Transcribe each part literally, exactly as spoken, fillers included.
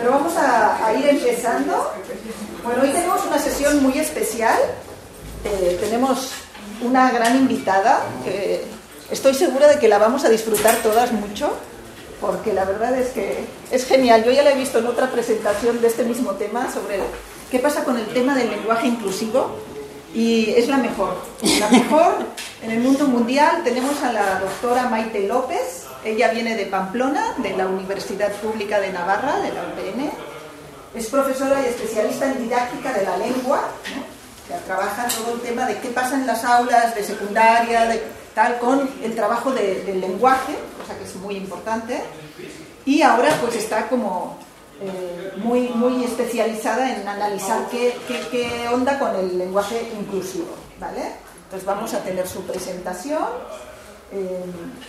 Pero vamos a, a ir empezando. Bueno, hoy tenemos una sesión muy especial. Eh, tenemos una gran invitada que estoy segura de que la vamos a disfrutar todas mucho, porque la verdad es que es genial. Yo ya la he visto en otra presentación de este mismo tema sobre qué pasa con el tema del lenguaje inclusivo y es la mejor. La mejor en el mundo mundial. Tenemos a la doctora Maite López. Ella viene de Pamplona, de la Universidad Pública de Navarra, de la U P N. Es profesora y especialista en didáctica de la lengua, ¿no? Que trabaja todo el tema de qué pasa en las aulas de secundaria, de tal, con el trabajo de, del lenguaje, cosa que es muy importante. Y ahora pues está como eh, muy, muy especializada en analizar qué, qué, qué onda con el lenguaje inclusivo, ¿vale? Entonces vamos a tener su presentación. Eh,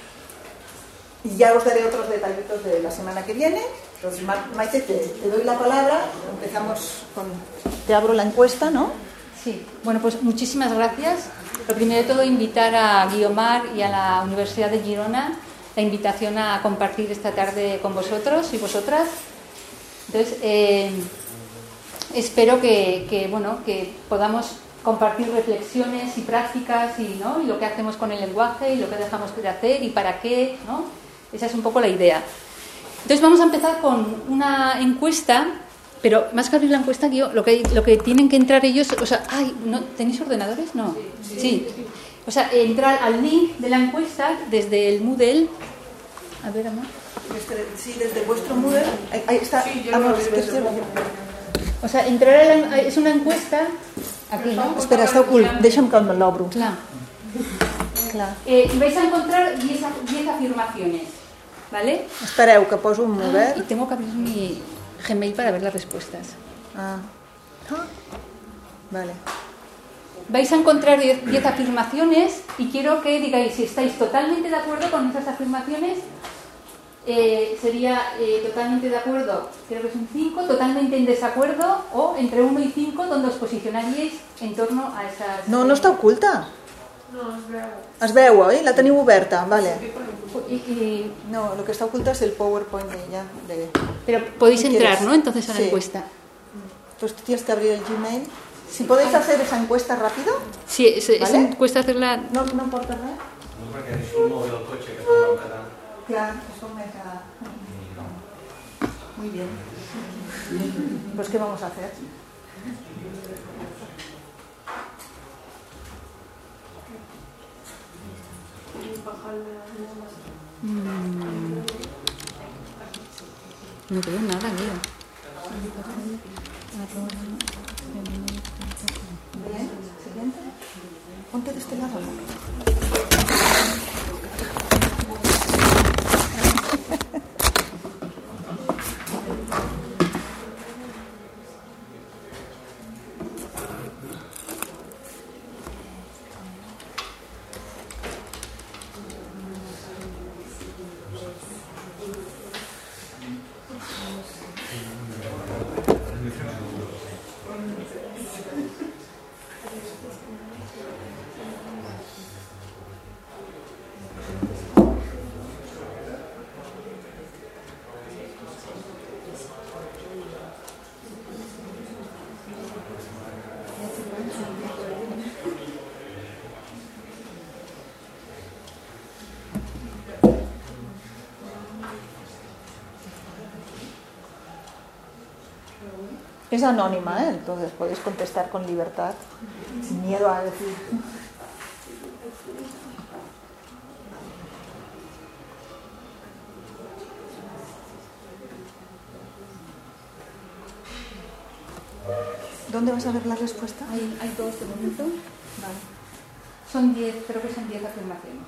Y ya os daré otros detallitos de la semana que viene. Entonces, Maite, te, te doy la palabra. Empezamos con... Te abro la encuesta, ¿no? Sí. Bueno, pues muchísimas gracias. Lo primero de todo, invitar a Guiomar y a la Universidad de Girona la invitación a compartir esta tarde con vosotros y vosotras. Entonces, eh, espero que, que, bueno, que podamos compartir reflexiones y prácticas y, ¿no? y lo que hacemos con el lenguaje y lo que dejamos de hacer y para qué, ¿no? Esa es un poco la idea. Entonces vamos a empezar con una encuesta, pero más que abrir la encuesta, yo, lo, que, lo que tienen que entrar ellos, o sea, ay, ¿no, ¿tenéis ordenadores? No. Sí. sí. O sea, entrar al link de la encuesta desde el Moodle. A ver, amor. Sí, desde vuestro Moodle. Ahí está. Sí, amor, es que estoy... O sea, entrar a la, es una encuesta aquí, ¿no? Espera, està ocult. Deixa'm que me l'obro. Clar. Clar. Eh, vais a encontrar diez afirmaciones, ¿vale? Espereu, que poso un model. Ah, y tengo que abrir mi Gmail para ver las respuestas. Ah. Ah. Vale. Vais a encontrar diez afirmaciones y quiero que digáis si estáis totalmente de acuerdo con esas afirmaciones. Eh, sería eh, totalmente de acuerdo, creo que es un cinco, totalmente en desacuerdo o entre uno y cinco, donde os posicionaríais en torno a esas... No, no està oculta. No, es veu. Es veu, oi? La teniu oberta, vale. Y, y... No, lo que está oculta es el PowerPoint de ella. De... Pero podéis entrar, ¿quieres? ¿no? Entonces a la sí. encuesta. Pues tú tienes que abrir el Gmail. Si podéis hacer esa encuesta rápido. Sí, es, ¿vale? esa encuesta hacerla... No, no importa nada. No, perquè és un mòbil al cotxe que fa un català. Claro, eso me queda... Muy bien. Pues ¿qué vamos a hacer? Mm. No veo nada, mira. Bien, siguiente. Ponte de este lado. Es anónima, ¿eh? Entonces podéis contestar con libertad, sin miedo a decir. ¿Dónde vas a ver la respuesta? Hay, hay dos de momento. Vale. Son diez, creo que son diez afirmaciones.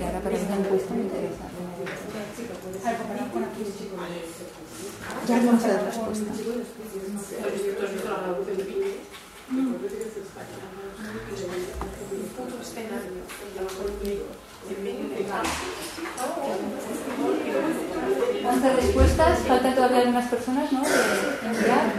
ahora para una encuesta me interesa. Ya vamos a dar respuesta. ¿Cuántas respuestas? Faltan todavía algunas personas, ¿no? De enviar.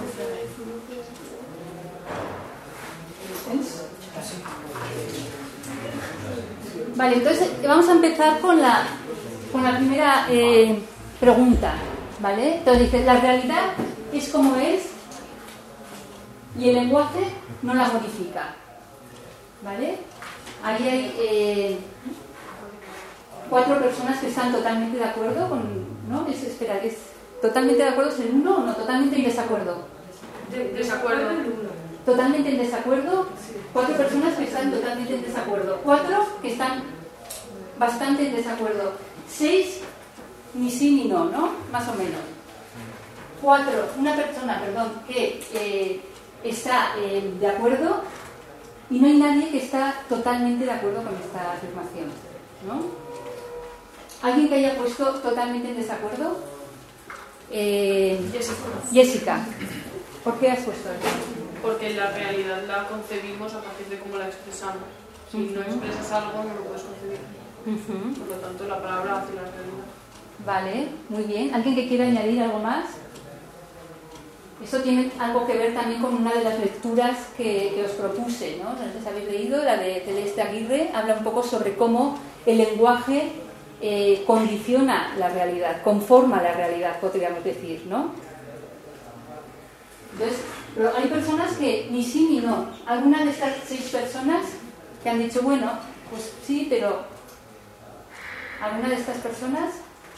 Vale, entonces vamos a empezar con la, con la primera eh, pregunta, ¿vale? Entonces dice, la realidad es como es y el lenguaje no la modifica, ¿vale? Ahí hay eh, cuatro personas que están totalmente de acuerdo con, ¿no? Es, espera, es totalmente de acuerdo, ¿es el uno o no? Totalmente en desacuerdo. De, desacuerdo. Totalmente en desacuerdo. Cuatro personas que están totalmente en desacuerdo. Cuatro que están bastante en desacuerdo. Seis, ni sí ni no, ¿no? Más o menos. Cuatro, una persona, perdón, que eh, está eh, de acuerdo y no hay nadie que está totalmente de acuerdo con esta afirmación, ¿no? ¿Alguien que haya puesto totalmente en desacuerdo? Eh, Jessica. Jessica, ¿por qué has puesto eso? Porque la realidad la concebimos a partir de cómo la expresamos. Si uh-huh. no expresas algo, no lo puedes concebir. Uh-huh. Por lo tanto, la palabra hace la realidad. Vale, muy bien. ¿Alguien que quiera añadir algo más? Esto tiene algo que ver también con una de las lecturas que, que os propuse, ¿no? Entonces, habéis leído, la de Celeste Aguirre, habla un poco sobre cómo el lenguaje eh, condiciona la realidad, conforma la realidad, podríamos decir, ¿no? Entonces, pero hay personas que ni sí ni no. ¿Alguna de estas seis personas que han dicho, bueno, pues sí, pero alguna de estas personas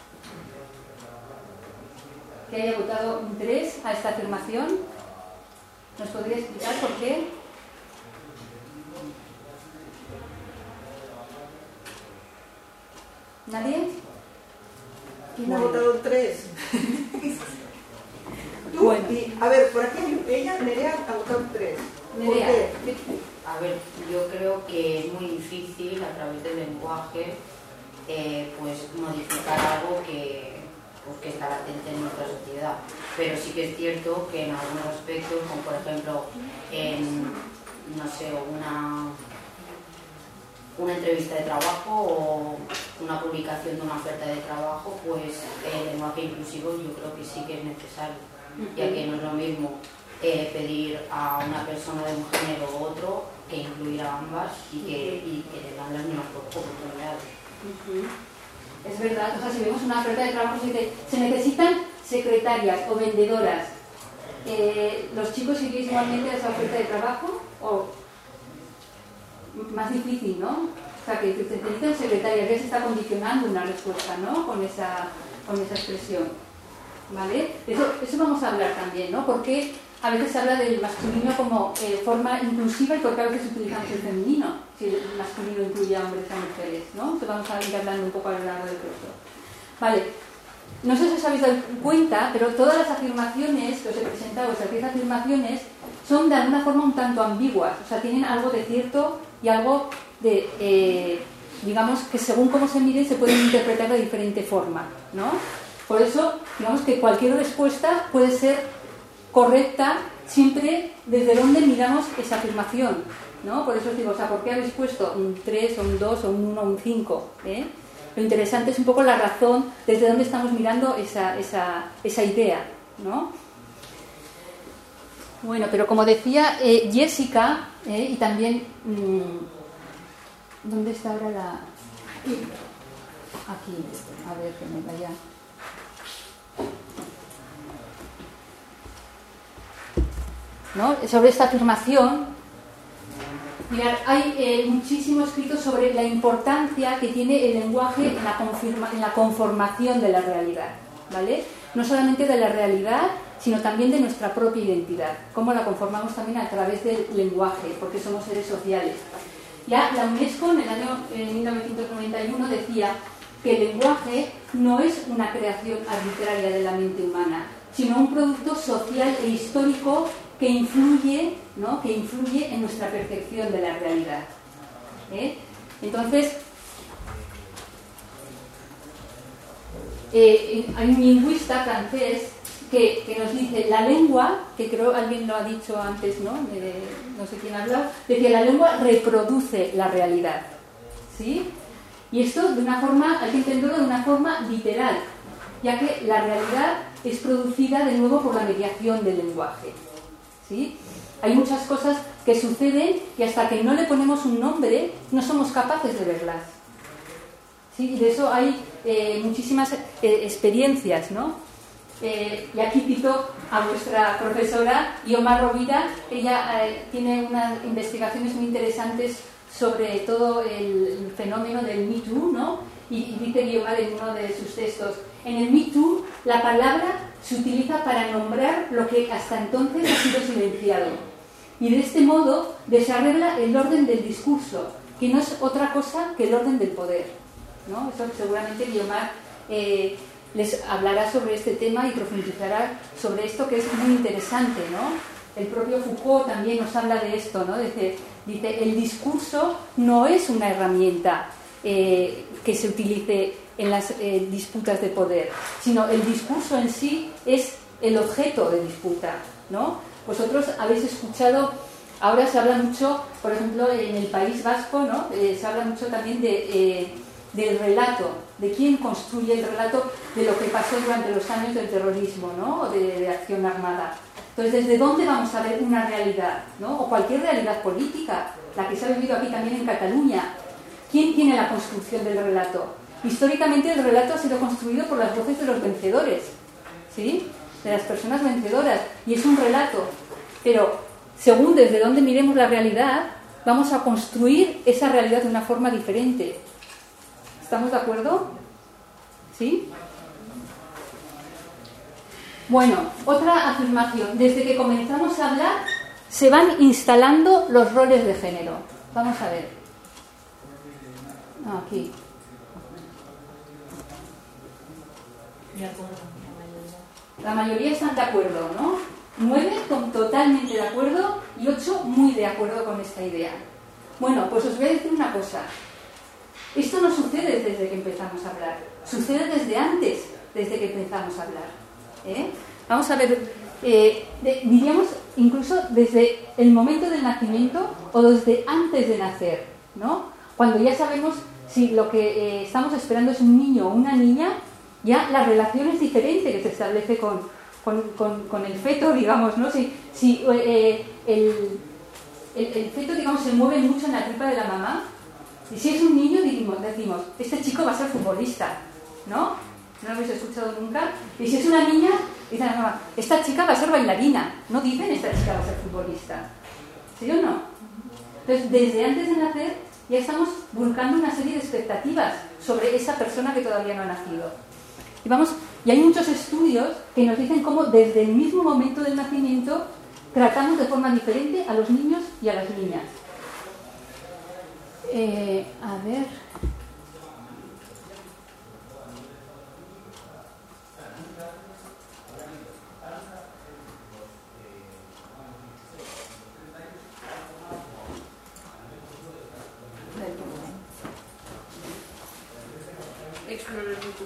que haya votado interés a esta afirmación, ¿nos podría explicar por qué? ¿Nadie? ¿Quién ha votado tres? Tú, Bueno. Y, a ver, por aquí ella, Nerea, ha votado tres. Nerea. ¿Por qué? A ver, yo creo que es muy difícil a través del lenguaje eh, pues modificar algo que, pues, que está latente en nuestra sociedad. Pero sí que es cierto que en algunos aspectos, como por ejemplo en, no sé, una, una entrevista de trabajo o una publicación de una oferta de trabajo, pues el lenguaje inclusivo yo creo que sí que es necesario, ya que no es lo mismo eh, pedir a una persona de un género u otro que incluir a ambas y que, y que le dan las mismas oportunidades. Uh-huh. Es verdad, o sea, si vemos una oferta de trabajo, se dice, se necesitan secretarias o vendedoras. Eh, ¿Los chicos iríais igualmente a esa oferta de trabajo? ¿O más difícil, no? O sea, que se necesitan secretarias, ya se está condicionando una respuesta, ¿no? Con esa, con esa expresión. ¿Vale? Eso, eso vamos a hablar también, ¿no? Porque a veces se habla del masculino como eh, forma inclusiva y porque a veces utilizamos el femenino, si el masculino incluye a hombres y a mujeres, ¿no? Eso vamos a ir hablando un poco a lo largo del curso. Vale, no sé si os habéis dado cuenta, pero todas las afirmaciones que os he presentado, esas diez afirmaciones, son de alguna forma un tanto ambiguas, o sea, tienen algo de cierto y algo de, eh, digamos, que según cómo se miren se pueden interpretar de diferente forma, ¿no? Por eso, digamos que cualquier respuesta puede ser correcta siempre desde donde miramos esa afirmación, ¿no? Por eso os digo, o sea, ¿por qué habéis puesto un tres, o un dos, o un uno, o un cinco? ¿Eh? Lo interesante es un poco la razón desde donde estamos mirando esa, esa, esa idea, ¿no? Bueno, pero como decía eh, Jessica, eh, y también... Mmm, ¿dónde está ahora la...? Aquí, a ver, que me vaya... ¿No? Sobre esta afirmación, mirad, hay eh, muchísimo escrito sobre la importancia que tiene el lenguaje en la, confirma, en la conformación de la realidad, ¿vale? No solamente de la realidad, sino también de nuestra propia identidad, cómo la conformamos también a través del lenguaje, porque somos seres sociales. Ya la UNESCO en el año eh, mil novecientos noventa y uno decía que el lenguaje no es una creación arbitraria de la mente humana, sino un producto social e histórico que influye, ¿no? que influye en nuestra percepción de la realidad. ¿Eh? Entonces, eh, hay un lingüista francés que, que nos dice, la lengua, que creo alguien lo ha dicho antes, ¿no? Eh, no sé quién ha hablado, decía, la lengua reproduce la realidad, ¿sí? Y esto de una forma, hay que entenderlo de una forma literal, ya que la realidad es producida de nuevo por la mediación del lenguaje, ¿sí? Hay muchas cosas que suceden y hasta que no le ponemos un nombre no somos capaces de verlas, ¿sí? Y de eso hay eh, muchísimas eh, experiencias, ¿no? Eh, y aquí cito a vuestra profesora Guiomar Rovira. Ella eh, tiene unas investigaciones muy interesantes sobre todo el, el fenómeno del Me Too, ¿no? Y, y dice Guiomar en uno de sus textos, en el Me Too la palabra se utiliza para nombrar lo que hasta entonces ha sido silenciado, y de este modo desarregla el orden del discurso, que no es otra cosa que el orden del poder, ¿no? Eso seguramente Guiomar eh, les hablará sobre este tema y profundizará sobre esto, que es muy interesante, ¿no? El propio Foucault también nos habla de esto, ¿no? Dice, dice el discurso no es una herramienta eh, que se utilice en las eh, disputas de poder, sino el discurso en sí es el objeto de disputa, ¿no? Vosotros habéis escuchado, ahora se habla mucho, por ejemplo, en el País Vasco, ¿no? Eh, se habla mucho también de, eh, del relato, de quién construye el relato de lo que pasó durante los años del terrorismo, ¿no? O de, de acción armada. Entonces, ¿desde dónde vamos a ver una realidad, ¿no? O cualquier realidad política, la que se ha vivido aquí también en Cataluña? ¿Quién tiene la construcción del relato? Históricamente el relato ha sido construido por las voces de los vencedores, ¿sí? De las personas vencedoras, y es un relato, pero según desde dónde miremos la realidad, vamos a construir esa realidad de una forma diferente. ¿Estamos de acuerdo? ¿Sí? Bueno, otra afirmación. Desde que comenzamos a hablar, se van instalando los roles de género. Vamos a ver. Ah, aquí. De acuerdo. La mayoría están de acuerdo, ¿no? Nueve con totalmente de acuerdo y ocho muy de acuerdo con esta idea. Bueno, pues os voy a decir una cosa. Esto no sucede desde que empezamos a hablar. Sucede desde antes, desde que empezamos a hablar. ¿Eh? Vamos a ver, eh, de, diríamos incluso desde el momento del nacimiento o desde antes de nacer, ¿no? Cuando ya sabemos si lo que eh, estamos esperando es un niño o una niña, ya la relación es diferente que se establece con, con, con, con el feto, digamos, ¿no? Si, si eh, el, el, el feto, digamos, se mueve mucho en la tripa de la mamá, y si es un niño, decimos, decimos este chico va a ser futbolista, ¿no? ¿No lo habéis escuchado nunca? Y si es una niña, dicen a la mamá, esta chica va a ser bailarina, no dicen esta chica va a ser futbolista, ¿sí o no? Entonces, desde antes de nacer ya estamos buscando una serie de expectativas sobre esa persona que todavía no ha nacido. Y vamos, y hay muchos estudios que nos dicen cómo desde el mismo momento del nacimiento tratamos de forma diferente a los niños y a las niñas. Eh, a ver. Explorer YouTube.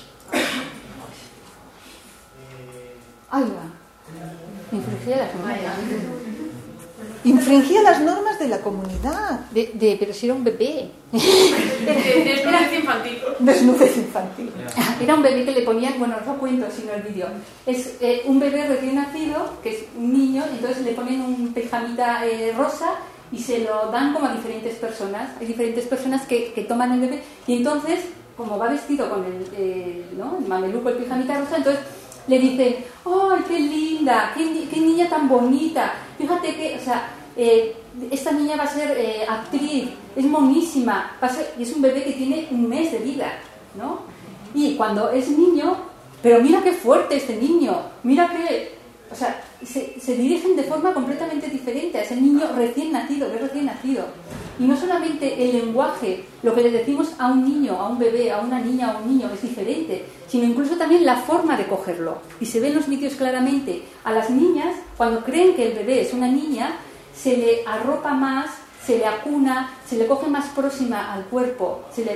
Ahí va. Infringía las normas. Infringía las normas de la comunidad. De, de, pero si era un bebé. Desnudez infantil. Desnudez infantil. Era un bebé que le ponían, bueno, no cuento sino el vídeo. Es eh, un bebé recién nacido, que es un niño, entonces le ponen un pijamita eh, rosa y se lo dan como a diferentes personas. Hay diferentes personas que, que toman el bebé y entonces, como va vestido con el, eh, ¿no? el mameluco, el pijamita rosa, entonces le dicen, ¡ay, qué linda! Qué, qué niña tan bonita! Fíjate que, o sea, eh, esta niña va a ser eh, actriz, es monísima, va a ser, y es un bebé que tiene un mes de vida, ¿no? Y cuando es niño, pero mira qué fuerte este niño, mira qué... O sea, se, se dirigen de forma completamente diferente a ese niño recién nacido, que es recién nacido. Y no solamente el lenguaje, lo que le decimos a un niño, a un bebé, a una niña, a un niño, es diferente, sino incluso también la forma de cogerlo. Y se ve en los vídeos claramente. A las niñas, cuando creen que el bebé es una niña, se le arropa más, se le acuna, se le coge más próxima al cuerpo, se le,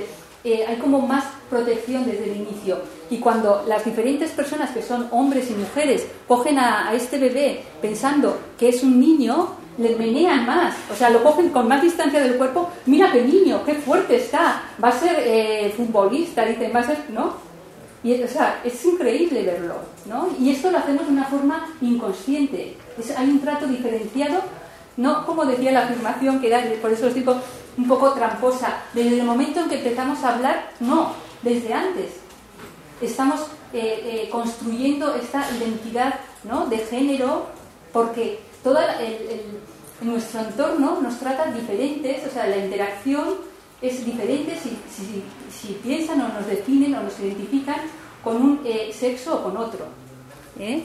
eh, hay como más protección desde el inicio. Y cuando las diferentes personas que son hombres y mujeres cogen a, a este bebé pensando que es un niño, le menean más, o sea, lo cogen con más distancia del cuerpo. Mira qué niño, qué fuerte está, va a ser eh, futbolista, dicen, va a ser, ¿no? Y, o sea, es increíble verlo, ¿no? Y esto lo hacemos de una forma inconsciente. Es, hay un trato diferenciado, no como decía la afirmación, que era, por eso os digo, un poco tramposa. Desde el momento en que empezamos a hablar, no, desde antes. Estamos eh, eh, construyendo esta identidad, ¿no?, de género, porque todo el, el, el, nuestro entorno nos trata diferentes, o sea, la interacción es diferente si, si, si piensan o nos definen o nos identifican con un eh, sexo o con otro. ¿eh?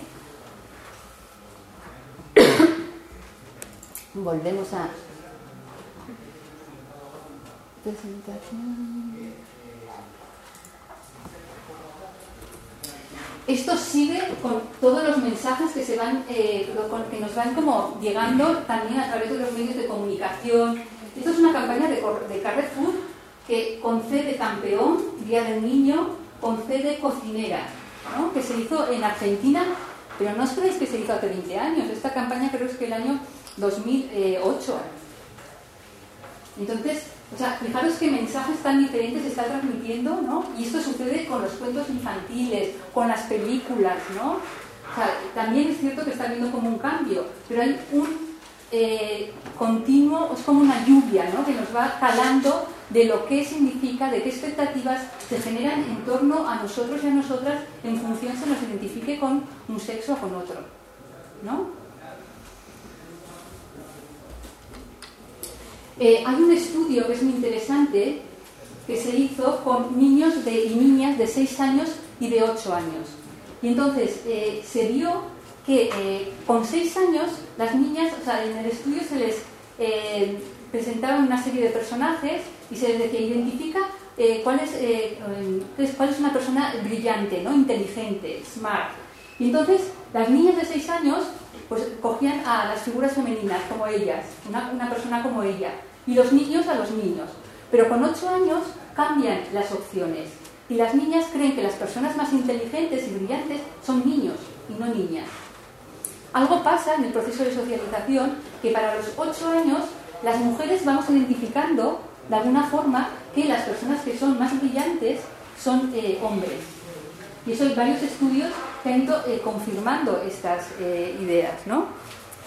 Volvemos a presentación. Esto sigue con todos los mensajes que se van, eh, que nos van como llegando también a través de los medios de comunicación. Esto es una campaña de, de Carrefour que concede campeón, Día del Niño, concede cocinera, ¿no?, que se hizo en Argentina, pero no os creéis que se hizo hace veinte años. Esta campaña creo que es que el año dos mil ocho. Entonces, o sea, fijaros qué mensajes tan diferentes se está transmitiendo, ¿no? Y esto sucede con los cuentos infantiles, con las películas, ¿no? O sea, también es cierto que está habiendo como un cambio, pero hay un eh, continuo, es como una lluvia, ¿no?, que nos va calando de lo que significa, de qué expectativas se generan en torno a nosotros y a nosotras en función se nos identifique con un sexo o con otro, ¿no? Eh, hay un estudio que es muy interesante que se hizo con niños de, y niñas de seis años y de ocho años. Y entonces eh, se vio que eh, con seis años las niñas, o sea, en el estudio se les eh, presentaban una serie de personajes y se les decía, identifica eh, cuál, es, eh, cuál es una persona brillante, ¿no?, inteligente, smart. Y entonces las niñas de seis años pues cogían a las figuras femeninas como ellas, una, una persona como ella, y los niños a los niños. Pero con ocho años cambian las opciones y las niñas creen que las personas más inteligentes y brillantes son niños y no niñas. Algo pasa en el proceso de socialización que para los ocho años las mujeres vamos identificando de alguna forma que las personas que son más brillantes son eh, hombres. Y eso hay varios estudios que han ido eh, confirmando estas eh, ideas, ¿no?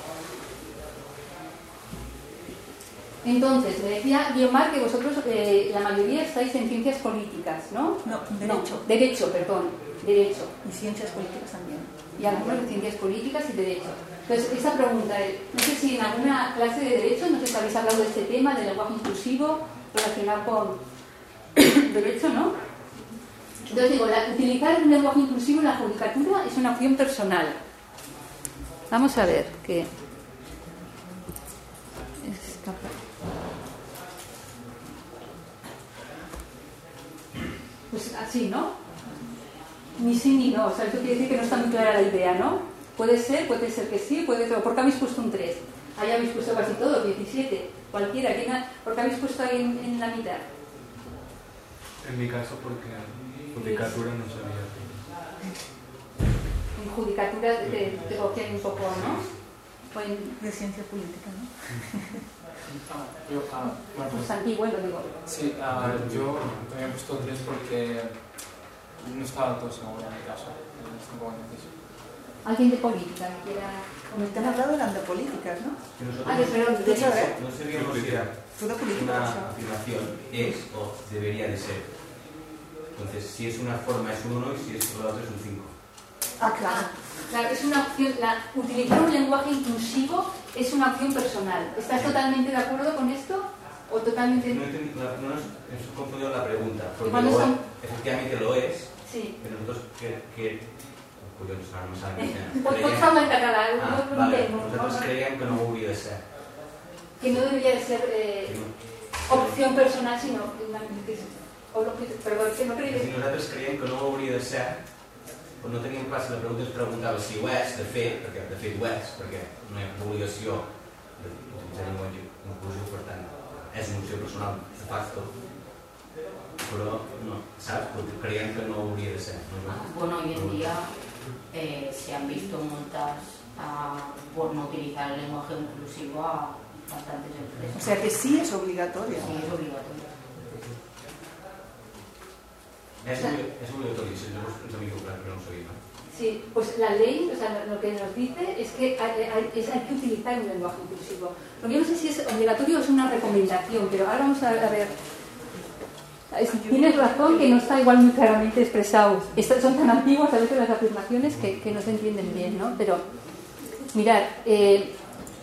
Entonces, me decía Guiomar que vosotros, eh, la mayoría, estáis en ciencias políticas, ¿no? No, derecho. No, derecho, perdón, derecho. Y ciencias políticas también. Y algunos de ciencias políticas y derecho. Entonces, esa pregunta es, no sé si en alguna clase de derecho, no sé si habéis hablado de este tema, del lenguaje inclusivo, relacionado con derecho, ¿no? Entonces digo, la, utilizar un lenguaje inclusivo en la judicatura es una opción personal. Vamos a ver qué es capaz. Pues así, ¿no? Ni sí ni no. O sea, esto quiere decir que no está muy clara la idea, ¿no? Puede ser, puede ser que sí, puede ser. ¿Por qué habéis puesto un tres? Ahí habéis puesto casi todo, diecisiete. Cualquiera. ¿Por qué habéis puesto ahí en, en la mitad? En mi caso, porque judicatura no sabía. En judicatura te, te cogían un poco, ¿no? O en de ciencia política, ¿no? Yo, ah, bueno, pues antiguo, lo digo. Sí, ah, yo también he puesto tres porque no estaba todo seguro en mi caso. En este momento. ¿Alguien de política que quiera Como te han hablado eran de políticas, ¿no? Ah, de perdón, de hecho, No sabíamos si era Toda política. una afirmación es o debería de ser. Entonces, si es una forma es un uno y si es la otra es un cinco. Ah, claro. Claro, es una opción, la, utilizar un lenguaje inclusivo es una opción personal. ¿Estás totalmente de acuerdo con esto? ¿O totalmente...? No he no nos he confundido la pregunta, porque ¿Cuándo lo, son? efectivamente lo es, Sí. pero nosotros que... que collons, ara no saben què Pot, pots parlar en català, ah, no, no vale. entenc. Nosaltres creiem que no ho hauria de ser. Que no debería de ser eh, Que no. opción personal, sino una... O lo que, perdón, que no creiem... Si nosaltres creiem que no ho hauria de ser, però no teníem clar si la pregunta es preguntava si ho és, de fet, perquè de fet ho és, perquè no hi ha obligació d'utilitzar llenguatge inclusiu, per tant, és una opció personal de facto. però no, saps? Perquè creiem que no hauria de ser. No? Ah, bueno, hoy en día eh, se han visto multas a, por no utilizar el lenguaje inclusivo a bastantes empresas. O sea que sí es obligatorio. Sí, es obligatorio. És, és obligatori, si llavors ens hem equivocat, però no ho sabia. Sí, pues la ley, o sea, lo que nos dice es que hay, hay, es, hay que utilizar un lenguaje inclusivo. Lo que yo no sé si es obligatorio o es una recomendación, pero ahora vamos a, a ver. Tienes razón que no está igual muy claramente expresado. Estas son tan antiguas a veces las afirmaciones que, que no se entienden bien, ¿no? Pero, mirad, eh,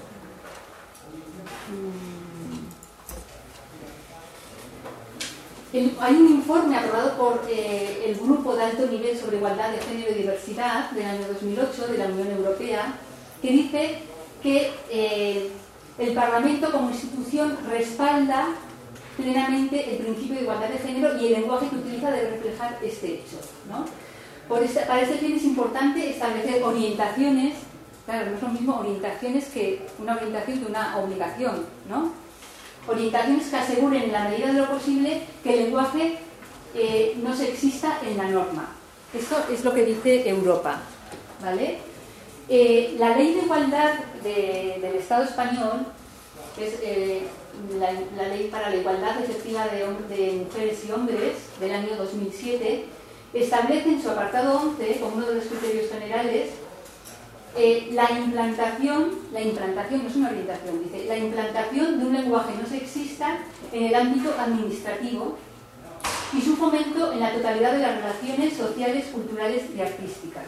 el, hay un informe aprobado por eh, el Grupo de Alto Nivel sobre Igualdad de Género y Diversidad del año dos mil ocho de la Unión Europea que dice que eh, el Parlamento como institución respalda plenamente el principio de igualdad de género y el lenguaje que utiliza debe reflejar este hecho, ¿no? Por esta, para este fin es importante establecer orientaciones, claro, no es lo mismo orientaciones que una orientación que una obligación, ¿no? Orientaciones que aseguren en la medida de lo posible que el lenguaje eh, no sexista en la norma. Esto es lo que dice Europa, ¿vale? Eh, la Ley de Igualdad de, del Estado español es eh, la, la Ley para la Igualdad Efectiva de, de Mujeres y Hombres del año dos mil siete, establece en su apartado once, como uno de los criterios generales, eh, la implantación, la implantación, no es una orientación, dice, la implantación de un lenguaje no sexista en el ámbito administrativo y su fomento en la totalidad de las relaciones sociales, culturales y artísticas.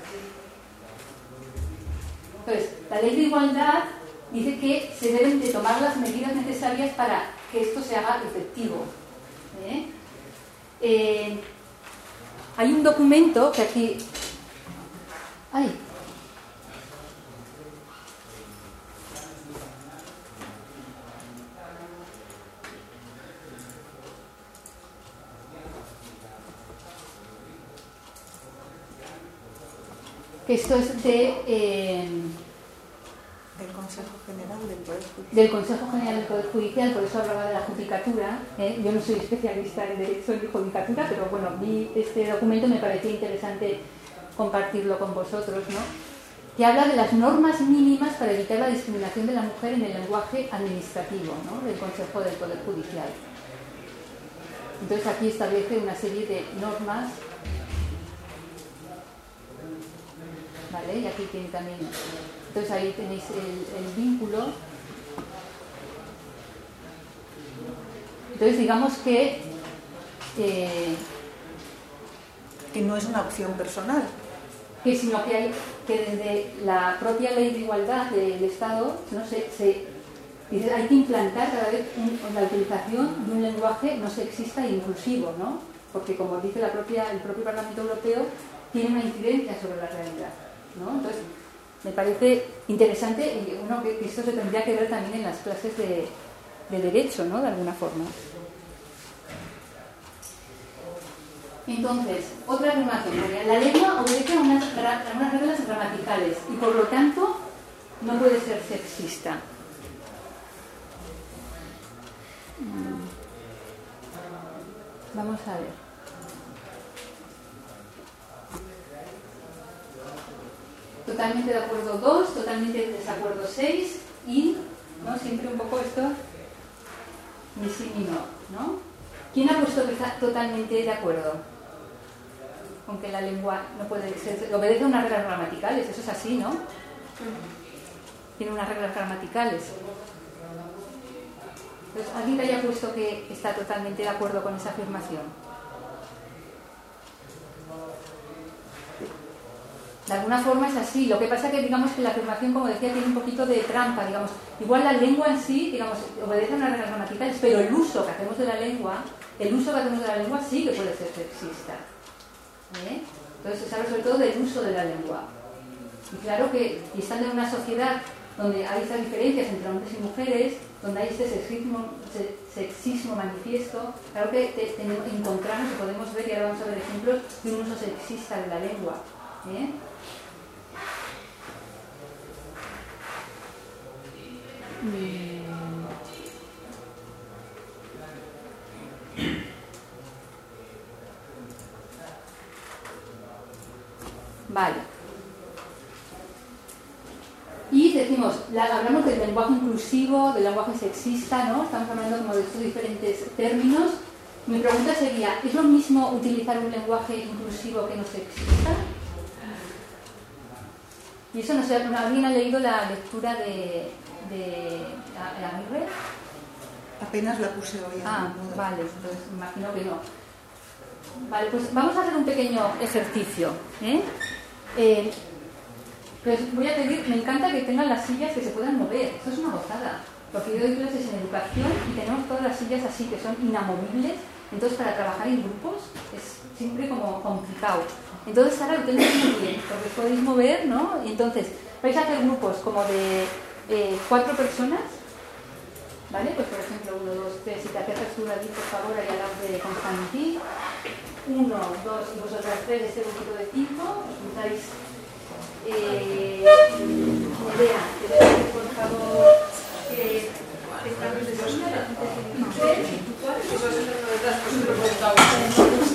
Entonces, la Ley de Igualdad dice que se deben de tomar las medidas necesarias para que esto se haga efectivo. ¿Eh? Eh, hay un documento que aquí... ¡Ay! Que esto es de... Eh, del Consejo General del Poder Judicial. Del Consejo General del Poder Judicial, por eso hablaba de la judicatura. ¿eh? Yo no soy especialista en Derecho ni judicatura, pero bueno, vi este documento y me parecía interesante compartirlo con vosotros, ¿no? Que habla de las normas mínimas para evitar la discriminación de la mujer en el lenguaje administrativo, ¿no? Del Consejo del Poder Judicial. Entonces aquí establece una serie de normas, ¿vale? Y aquí tiene también... Entonces ahí tenéis el, el vínculo. Entonces digamos que eh, que no es una opción personal, que sino que hay que desde la propia ley de igualdad del Estado no se, se dice, hay que implantar cada vez un, la utilización de un lenguaje no sexista e inclusivo, ¿no? Porque como dice la propia el propio Parlamento Europeo tiene una incidencia sobre la realidad, ¿no? Entonces me parece interesante y uno que esto se tendría que ver también en las clases de, de derecho, ¿no? De alguna forma. Entonces, otra afirmación. La lengua obedece a unas, a unas reglas gramaticales y por lo tanto no puede ser sexista. Vamos a ver. Totalmente de acuerdo dos, totalmente de desacuerdo seis y, ¿no? Siempre un poco esto ni sí ni no, ¿no? ¿Quién ha puesto que está totalmente de acuerdo con que la lengua no puede ser, obedece a unas reglas gramaticales? Eso es así, ¿no? Tiene unas reglas gramaticales. Entonces, ¿alguien que haya puesto que está totalmente de acuerdo con esa afirmación? De alguna forma es así. Lo que pasa es que digamos que la afirmación, como decía, tiene un poquito de trampa, digamos. Igual la lengua en sí, digamos, obedece a unas reglas gramaticales, pero el uso que hacemos de la lengua, el uso que hacemos de la lengua sí que puede ser sexista. ¿Eh? Entonces se habla sobre todo del uso de la lengua. Y claro que, y estando en una sociedad donde hay estas diferencias entre hombres y mujeres, donde hay este sexismo, sexismo manifiesto, claro que te, te encontramos y podemos ver, y ahora vamos a ver ejemplos de un uso sexista de la lengua. ¿Eh? Vale. Y decimos, la, hablamos del lenguaje inclusivo, del lenguaje sexista, ¿no? Estamos hablando como de estos diferentes términos. Mi pregunta sería, ¿es lo mismo utilizar un lenguaje inclusivo que no sexista? Y eso no sé, ¿alguien ha leído la lectura de, de Aguirre? Apenas la puse hoy. Ah, vale, pues imagino que no. Vale, pues vamos a hacer un pequeño ejercicio. ¿eh? Eh, pues voy a pedir, me encanta que tengan las sillas que se puedan mover. Esto es una gozada, porque yo doy clases en educación y tenemos todas las sillas así que son inamovibles. Entonces, para trabajar en grupos es siempre como complicado. Entonces, ahora lo tenéis muy bien, porque os podéis mover, ¿no? Y entonces, vais a hacer grupos como de eh, cuatro personas, ¿vale? Pues, por ejemplo, uno, dos, tres, si te acercas tú, David, por favor, ahí al lado de Constantín. Uno, dos, y vosotras tres, este grupito de cinco. Os juntáis. Eh, idea, que veáis, por favor, que estamos de segunda, la gente de tres, cuatro, y vosotros detrás, pues lo preguntamos.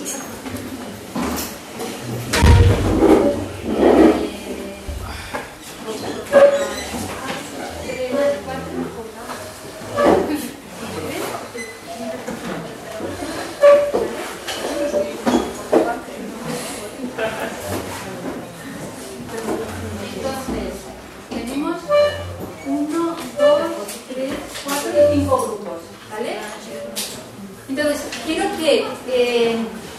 Entonces, quiero que eh,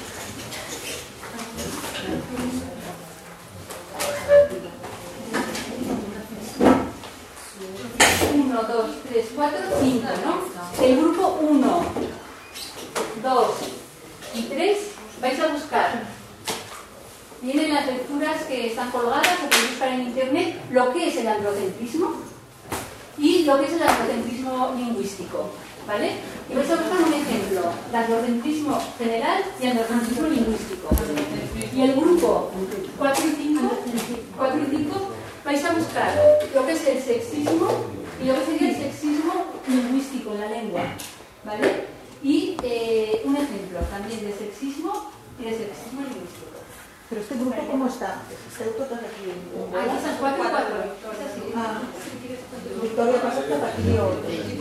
uno, dos, tres, cuatro, cinco, ¿no? El grupo uno, dos y tres vais a buscar. Vienen las lecturas que están colgadas, o podéis buscar en internet lo que es el androcentrismo y lo que es el androcentrismo lingüístico. ¿Vale? Y vais a buscar un ejemplo, el androcentrismo general y el androcentrismo lingüístico. Y el grupo cuatro y cinco vais a buscar lo que es el sexismo y lo que sería el sexismo lingüístico en la lengua. ¿Vale? Y eh, un ejemplo también de sexismo y de sexismo lingüístico. Pero este grupo, ¿cómo está? ¿Está todos aquí? Aquí están cuatro y cuatro. Ah, Victoria, pasa hasta aquí o...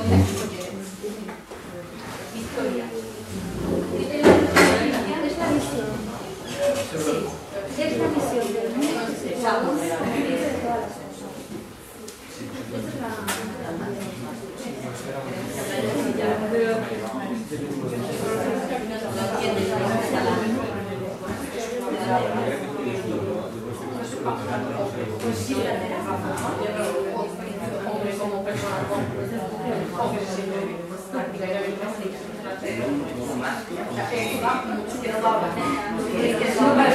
Victoria. Es la visión. Sí. Es la visión del mundo que se llama. De todas las cosas. Esa es Pues sí, la hombre como persona hombre siempre práctica y que no va a hablar. Que no para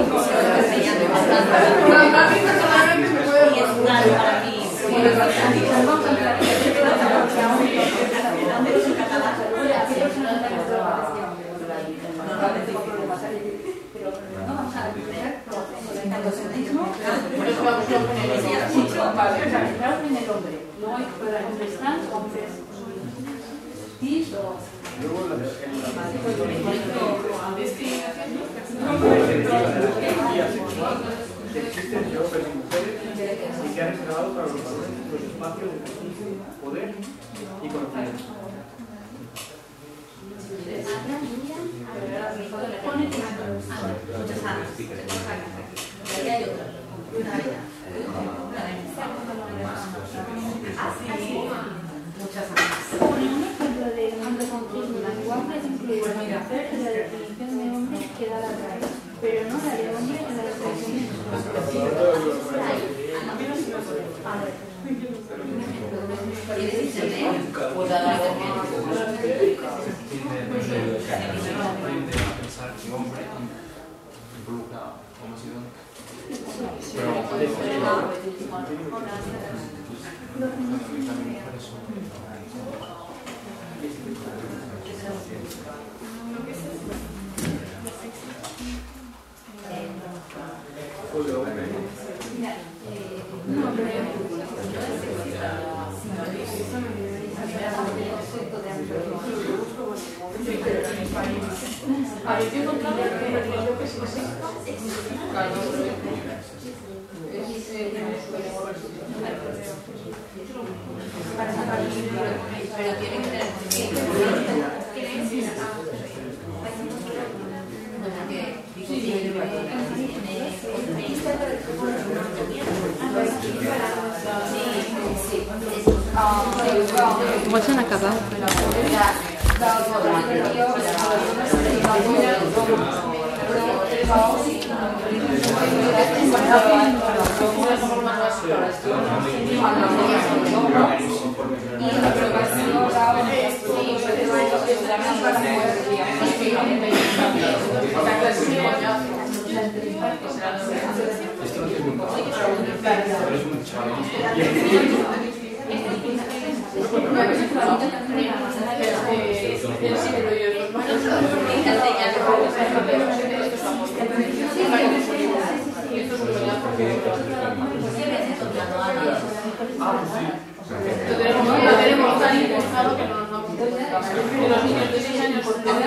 en el hombre. Luego hay hombres trans, hombres cis o... Existen hombres y mujeres y que han reservado para los valores los espacios de justicia, poder y conocimiento. Muchas años. Ahí hay otra. Así, muchas años. Un ejemplo de androcentrismo en lenguaje es incluir la definición de hombre queda la raíz, pero no la de hombre en la definición ¿Tienes internet? Pues a la pensar que hombre involucra homosidad. Habéis encontrado que lo que es sexista ¿Cómo se han acabado? Lo tenemos, lo tenemos tan impulsado que no nos damos cuenta. Los niños de seis años por tener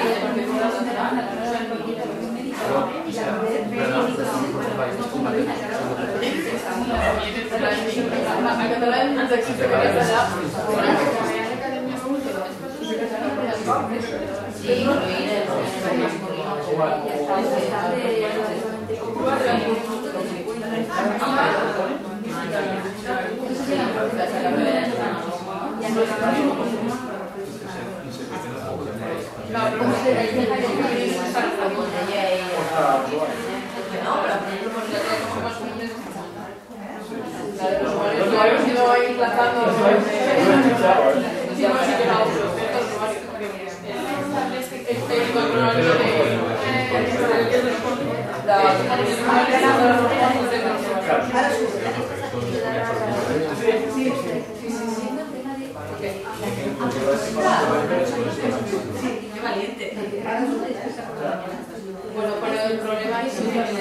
Bueno, pero el problema es que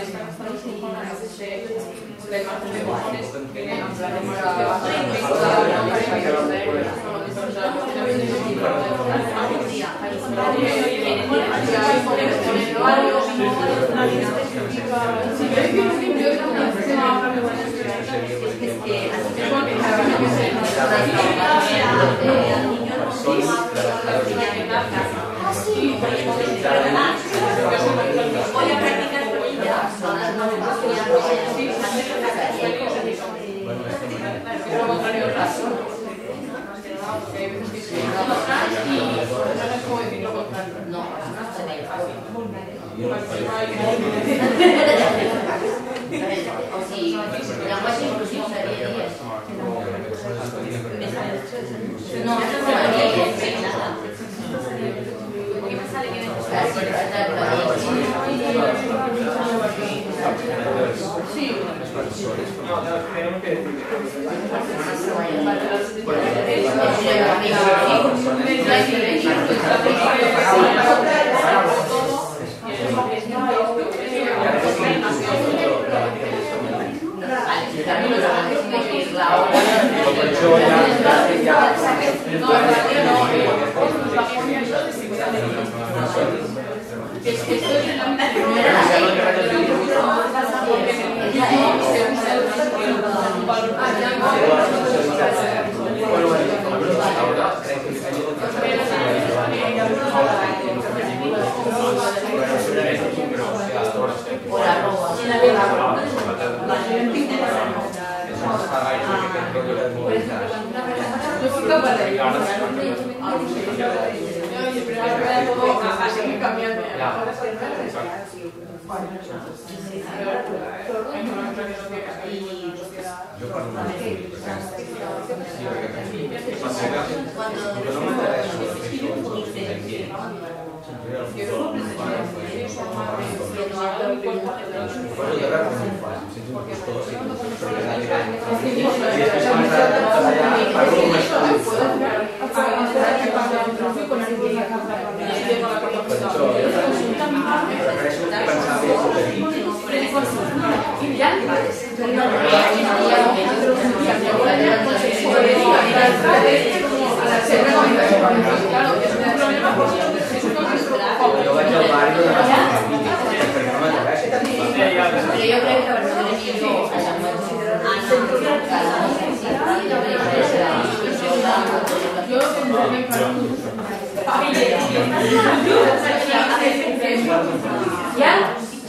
la imagen de cojones que voy a practicar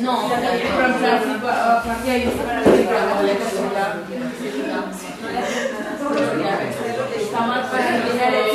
No, para está mal para eliminar el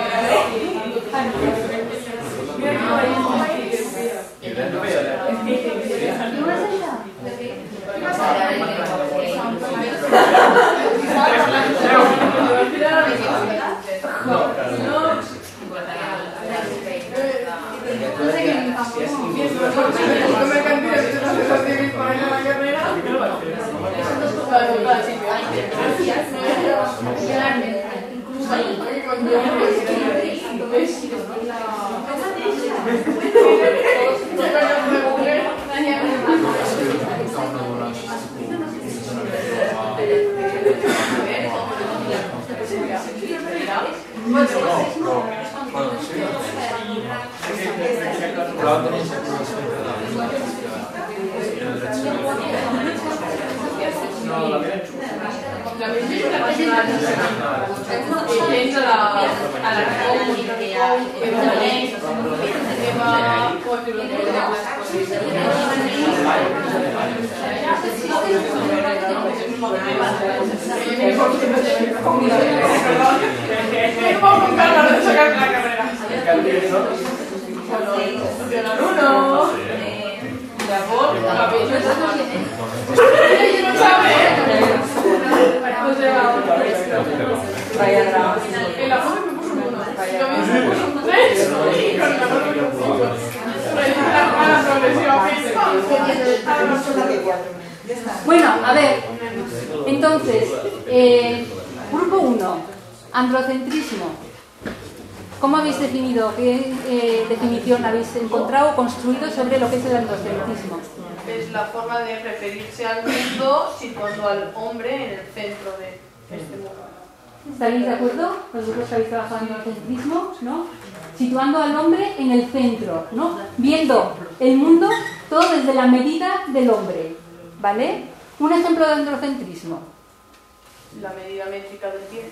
Bueno, a ver, entonces, eh, grupo uno, androcentrismo. ¿Cómo habéis definido? ¿Qué eh, definición habéis encontrado o construido sobre lo que es el androcentrismo? Es la forma de referirse al mundo situando al hombre en el centro de este mundo. ¿Estáis de acuerdo? Los grupos que habéis trabajado en el androcentrismo, ¿no? Situando al hombre en el centro, ¿no? Viendo el mundo todo desde la medida del hombre, ¿vale? Un ejemplo de androcentrismo. La medida métrica del pie.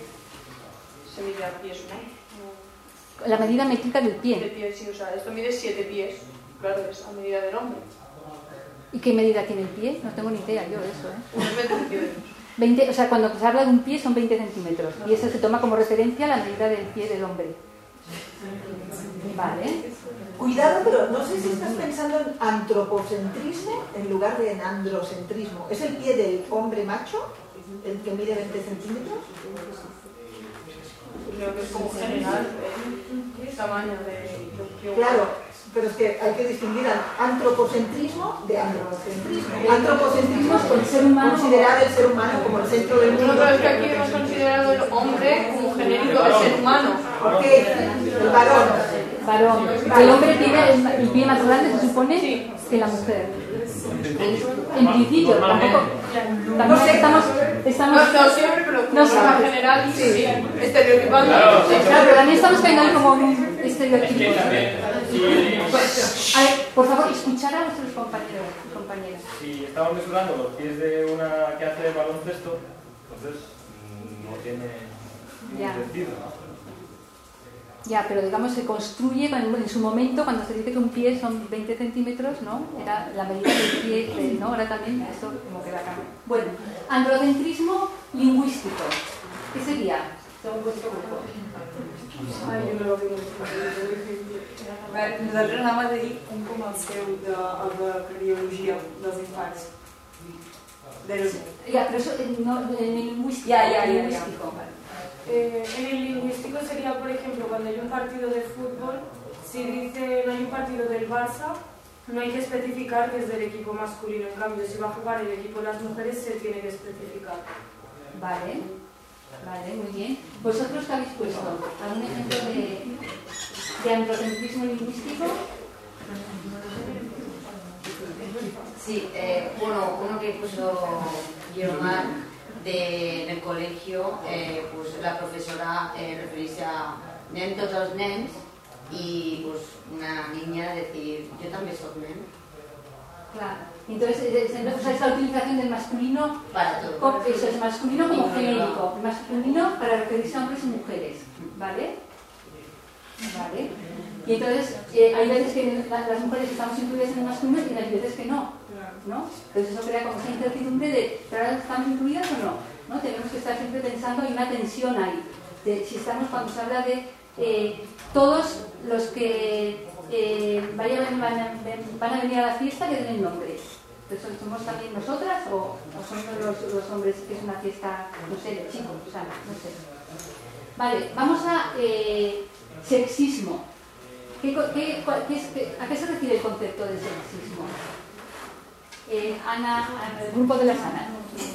Se mide a pies, ¿no? La medida métrica del pie. De pie, sí, o sea, esto mide siete pies. Claro, es a medida del hombre. ¿Y qué medida tiene el pie? No tengo ni idea yo de eso, ¿eh? Unos veinte centímetros. veinte, o sea, cuando se habla de un pie son veinte centímetros. Y eso se toma como referencia a la medida del pie del hombre. Vale. Cuidado, pero no sé si estás pensando en antropocentrismo en lugar de en androcentrismo. ¿Es el pie del hombre macho el que mide veinte centímetros? Creo que es como general el tamaño de... Claro, pero es que hay que distinguir al antropocentrismo de androcentrismo. Antropocentrismo es con ser humano, considerar el ser humano como el centro del mundo. No, pero es que aquí hemos considerado el hombre como genérico del ser humano. ¿Por qué? El varón. Varón. El hombre tiene el, el pie más grande, se supone, sí, que la mujer. En principio, tampoco, tampoco estamos, estamos... No, no siempre, pero como no norma general, sí, sí, estereotipando. Claro, claro, pero también estamos cayendo ahí como un estereotipo. Pues, a ver, por favor, escuchar a nuestros compañeros y compañeras. Si estamos mesurando los pies de una que hace baloncesto, entonces no tiene ya. sentido, ¿no? Ya, pero digamos se construye en su momento cuando se dice que un pie son veinte centímetros, ¿no? Era la medida del pie, ¿no? Ahora también eso como que va a cambiar. Bueno, androcentrismo lingüístico. ¿Qué sería? Según vuestro grupo. Ai, jo no l'ho vist. Nosaltres anàvem a dir un com el seu de, el de cardiologia dels infants. Del... Ya, pero eso no, en el lingüístico. Ya, ya, ya, lingüístico. ya. Eh, en el lingüístico sería, por ejemplo, cuando hay un partido de fútbol, si dice no hay un partido del Barça, no hay que especificar que es del equipo masculino. En cambio, si va a jugar el equipo de las mujeres, se tiene que especificar. Vale, vale, muy bien. ¿Vosotros qué habéis puesto? ¿Algún ejemplo de, de androcentrismo lingüístico? Sí, eh, bueno, uno que puso Guiomar de, en el colegio, eh, pues la profesora eh, referirse a nen tots els nens y pues una niña decir yo también soy nen. Claro. Entonces, o sea, es la utilización del masculino para todo. Eso es masculino como genérico, masculino para referirse a hombres y mujeres, ¿vale? Vale. Y entonces eh, hay veces que la, las mujeres estamos incluidas en el masculino y hay veces que no, ¿no? Entonces eso crea como esa incertidumbre de, ¿pero ahora estamos incluidas o no? ¿No? Tenemos que estar siempre pensando, hay una tensión ahí, de si estamos cuando se habla de eh, todos los que eh, vayan, van, a, van a venir a la fiesta que den el nombre. Entonces, ¿somos también nosotras o, o son los, los hombres que es una fiesta, no sé, de chicos? O sea, no sé. Vale, vamos a eh, sexismo. ¿Qué, qué, qué es, qué, ¿A qué se refiere el concepto de sexismo? Eh, Ana, el grupo de las Anas.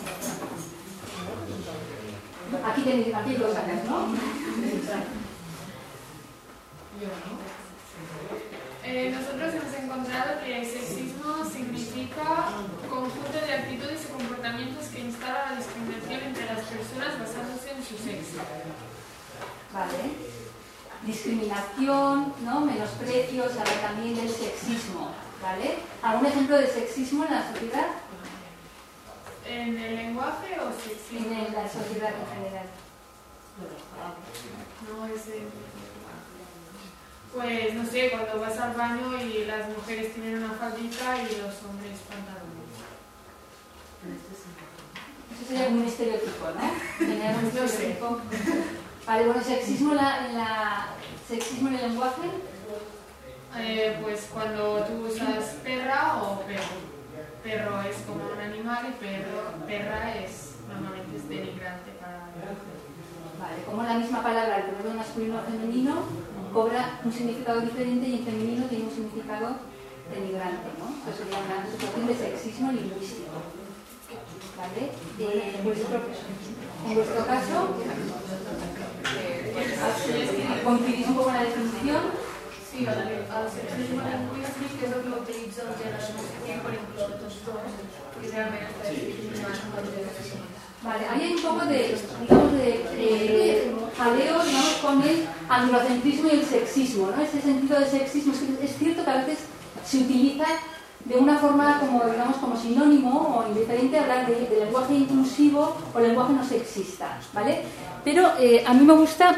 Aquí tenéis, aquí hay dos Anas, ¿no? Eh, nosotros hemos encontrado que el sexismo significa conjunto de actitudes y comportamientos que instala la discriminación entre las personas basándose en su sexo. Vale. Discriminación, ¿no? Menosprecio, se habla también del sexismo, ¿vale? ¿Algún ejemplo de sexismo en la sociedad? ¿En el lenguaje o sexismo? En la sociedad en general. No, ese... Pues no sé, cuando vas al baño y las mujeres tienen una faldita y los hombres pantalones. Eso sería un estereotipo, ¿no? Tener un estereotipo. Vale, bueno, sexismo en la, en la sexismo en el lenguaje. Eh, pues cuando tú usas perra o perro. Perro es como un animal y perro, perra es normalmente es denigrante para la mujer. Vale, como la misma palabra, el pronombre masculino o femenino, cobra un significado diferente y en femenino tiene un significado denigrante, ¿no? Eso sería una situación de sexismo lingüístico. ¿Vale? Eh, en, vuestro, en vuestro caso, ¿coincidís un poco en la definición? Sí, el sexismo lingüístic és el que utilitza el gènere masculí per incloure tots dos i realment està discriminant el gènere. Vale, ahí hay un poco de, digamos, de eh, jaleo, digamos, con el androcentrismo y el sexismo, ¿no? Ese sentido de sexismo, es, es cierto que a veces se utiliza de una forma como, digamos, como sinónimo o indiferente hablar de, de lenguaje inclusivo o lenguaje no sexista, ¿vale? Pero eh, a mí me gusta